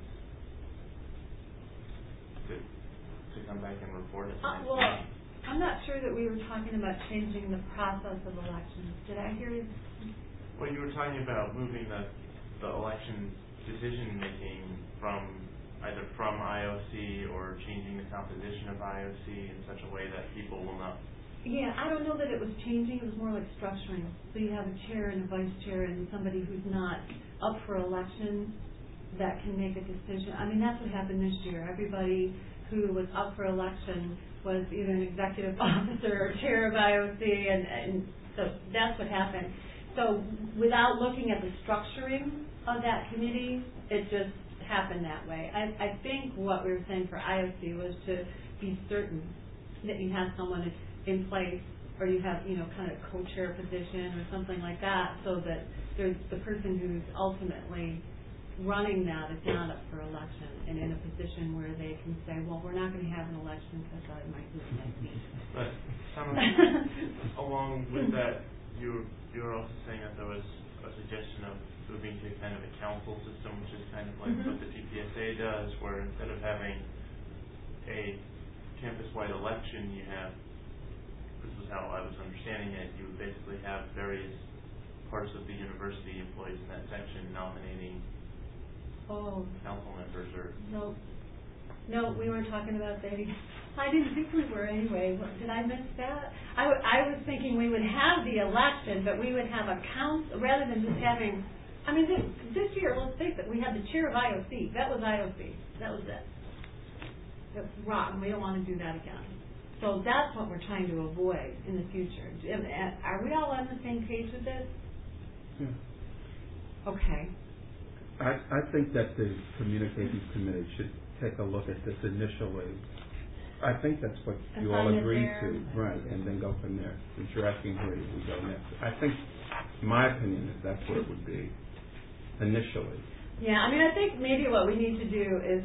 to come back and report it. Well, I'm not sure that we were talking about changing the process of elections. Did I hear you? Well, you were talking about moving the election decision making either from IOC or changing the composition of IOC in such a way that people will not. Yeah, I don't know that it was changing. It was more like structuring. So you have a chair and a vice chair and somebody who's not up for election that can make a decision. I mean, that's what happened this year. Everybody who was up for election was either an executive officer or chair of IOC, and so that's what happened. So without looking at the structuring of that committee, it just happened that way. I think what we were saying for IOC was to be certain that you have someone in place, or you have, kind of co-chair position or something like that, so that there's the person who's ultimately running that is not up for election and in a position where they can say, well, we're not going to have an election because I might lose my seat. But along with that, you were also saying that there was a suggestion of moving to kind of a council system, which is kind of like what the GPSA does, where instead of having a campus-wide election, you have, this was how I was understanding it, you would basically have various parts of the university employees in that section nominating council members or... No, we weren't talking about that. I didn't think we were anyway. Did I miss that? I was thinking we would have the election, but we would have a council, rather than just having... I mean, this year, let's face it, we had the chair of IOC. That was IOC. That was it. That's rotten. We don't want to do that again. So that's what we're trying to avoid in the future. Are we all on the same page with this? Yeah. Okay. I think that the communications committee should take a look at this initially. I think that's what you all agreed to, right, and then go from there. Since you're asking where we go next, I think, my opinion is that's where it would be initially. Yeah, I mean, I think maybe what we need to do is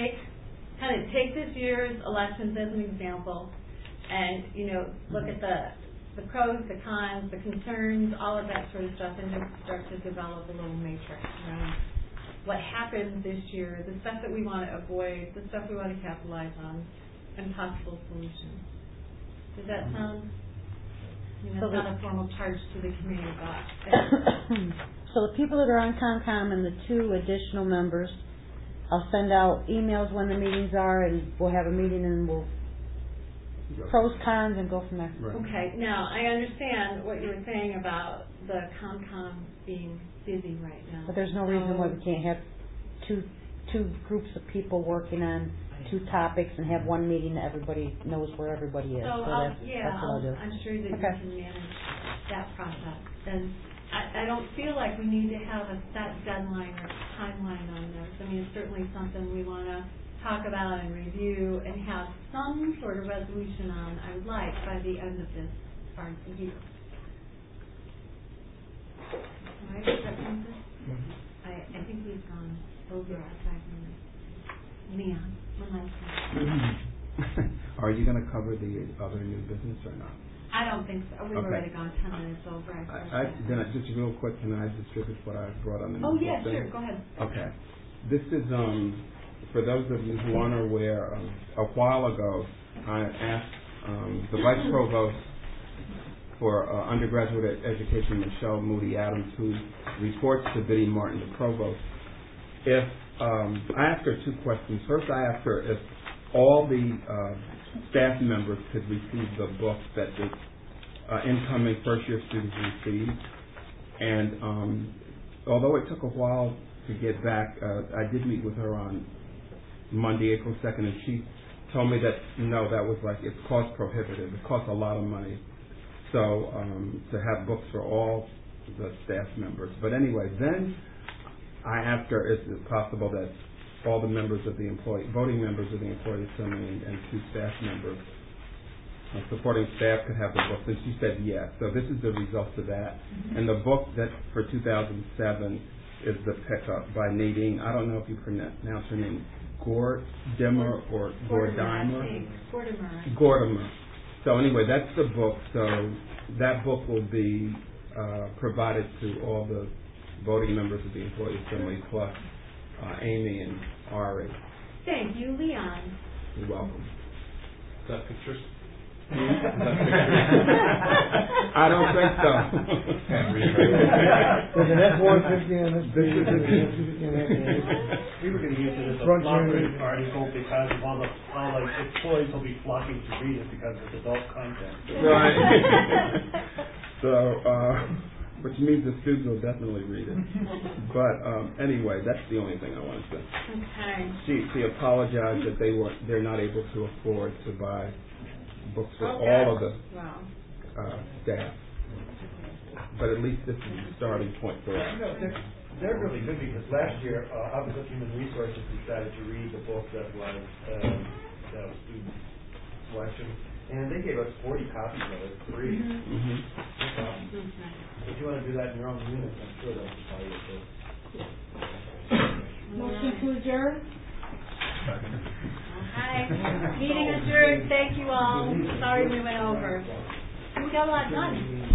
take this year's elections as an example, and look at the pros, the cons, the concerns, all of that sort of stuff, and just start to develop a little matrix around what happened this year, the stuff that we want to avoid, the stuff we want to capitalize on, and possible solutions. Does that sound? It's not a formal charge to the committee, but... So the people that are on CONCOM and the 2 additional members, I'll send out emails when the meetings are, and we'll have a meeting, and we'll pros, cons, and go from there. Right. Okay. Now, I understand what you were saying about the CONCOM being busy right now. But there's no reason why we can't have two two groups of people working on two topics and have one meeting that everybody knows where everybody is. So, that's what I'll do. I'm sure that Okay. you can manage that process. And I don't feel like we need to have a set deadline or timeline on this. I mean, it's certainly something we want to talk about and review and have some sort of resolution on, I would like, by the end of this part of the year. All right, does that make sense? I think we've gone over our 5 minutes. Leon, one last thing. Are you going to cover the other new business or not? I don't think so. We've Okay. already gone 10 minutes over. Then just real quick, can I distribute what I brought on the Oh, new yeah, thing? sure. Go ahead. Okay. This is, for those of you who aren't aware, a while ago, I asked the Vice Provost for undergraduate education, Michelle Moody Adams, who reports to Biddy Martin, the Provost, if I asked her two questions. First, I asked her if all the staff members could receive the book that the incoming first-year students receive. And although it took a while to get back, I did meet with her on Monday, April 2nd, and she told me that, no, that was like, it's cost prohibitive. It costs a lot of money. So to have books for all the staff members. But anyway, then I asked her, is it possible that all the members of the voting members of the Employee Assembly and two staff members, supporting staff, could have the book? And she said yes. So this is the result of that. Mm-hmm. And the book that for 2007 is The Pickup by Nadine. I don't know if you pronounce her name, Gordimer or Gordimer. Gordimer. So anyway, that's the book. So that book will be provided to all the voting members of the Employee Assembly, plus Amy and Ari. Thank you, Leon. You're welcome. Is that pictures? I don't think so. There's an F-150 on this. We were going to use it as a flopper article because of all the employees will be flocking to read it because it's adult content. Right. So, which means the students will definitely read it. But anyway, that's the only thing I wanted to say. Okay. She apologized that they're not able to afford to buy books for all of the staff. But at least this is the starting point for us. They're really good because last year Office of Human Resources decided to read the book that was student selection, and they gave us 40 copies of it free. Mm-hmm. If you want to do that in your own unit, I'm sure they'll buy you a book. Motion to adjourn? Hi. Meeting adjourned. Thank you all. Sorry we went over. We got a lot done.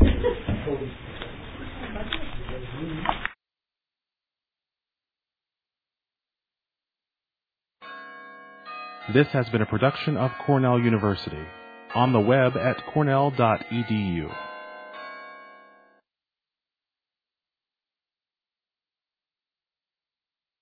This has been a production of Cornell University. On the web at cornell.edu.